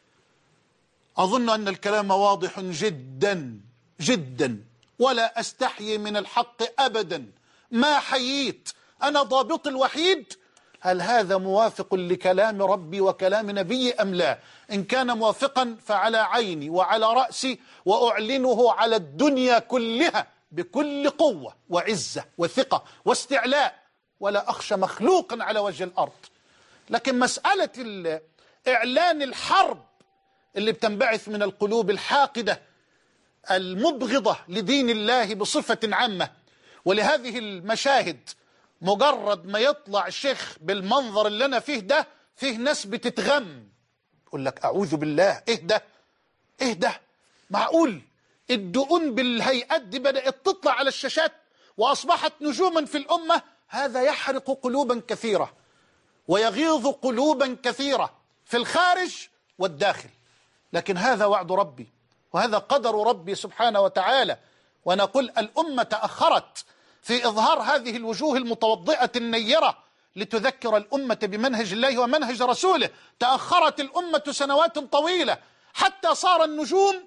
أظن أن الكلام واضح جدا جدا، ولا أستحيي من الحق أبدا ما حييت. أنا ضابط الوحيد هل هذا موافق لكلام ربي وكلام نبي أم لا؟ إن كان موافقا فعلى عيني وعلى رأسي، وأعلنه على الدنيا كلها بكل قوة وعزة وثقة واستعلاء، ولا أخشى مخلوقا على وجه الأرض. لكن مسألة إعلان الحرب اللي بتنبعث من القلوب الحاقدة المبغضة لدين الله بصفة عامة ولهذه المشاهد، مجرد ما يطلع الشيخ بالمنظر اللي أنا فيه ده، فيه ناس بتتغم، يقول لك أعوذ بالله، إيه ده؟ إيه ده؟ معقول الدقون بالهيئات دي بدأت تطلع على الشاشات وأصبحت نجوما في الأمة؟ هذا يحرق قلوبا كثيرة ويغيظ قلوبا كثيرة في الخارج والداخل. لكن هذا وعد ربي وهذا قدر ربي سبحانه وتعالى. ونقول الأمة تأخرت في إظهار هذه الوجوه المتوضئة النيرة لتذكر الأمة بمنهج الله ومنهج رسوله. تأخرت الأمة سنوات طويلة حتى صار النجوم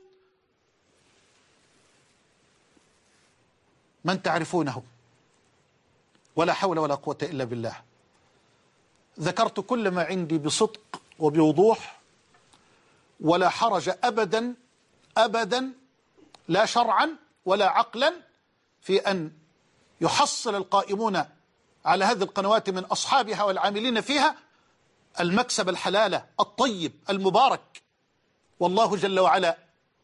من تعرفونه، ولا حول ولا قوة إلا بالله. ذكرت كل ما عندي بصدق وبوضوح، ولا حرج أبدا أبدا، لا شرعا ولا عقلا، في أن يحصل القائمون على هذه القنوات من أصحابها والعاملين فيها المكسب الحلال الطيب المبارك، والله جل وعلا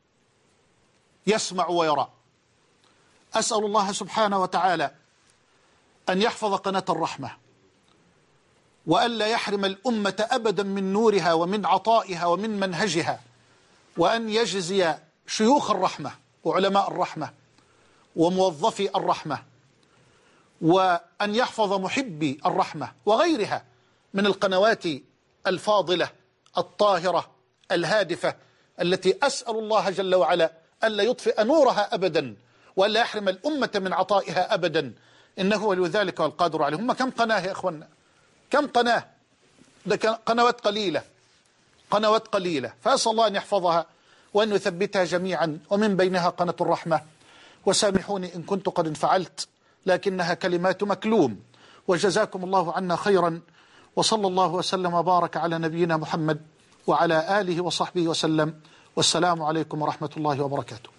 يسمع ويرى. أسأل الله سبحانه وتعالى أن يحفظ قناة الرحمة، وألا يحرم الأمة أبدا من نورها ومن عطائها ومن منهجها، وأن يجزي شيوخ الرحمة وعلماء الرحمة وموظفي الرحمة، وأن يحفظ محبي الرحمة وغيرها من القنوات الفاضلة الطاهرة الهادفة، التي أسأل الله جل وعلا ألا يطفئ نورها أبدا، وألا يحرم الأمة من عطائها أبدا، إنه ولي ذلك والقادر عليه. هم كم قناة يا إخوانا؟ كم قناة؟ ده قنوات قليلة، قنوات قليلة. فأسأل الله أن يحفظها وأن يثبتها جميعا، ومن بينها قناة الرحمة. وسامحوني إن كنت قد انفعلت، لكنها كلمات مكلوم. وجزاكم الله عنا خيرا، وصلى الله وسلم وبارك على نبينا محمد وعلى آله وصحبه وسلم. والسلام عليكم ورحمة الله وبركاته.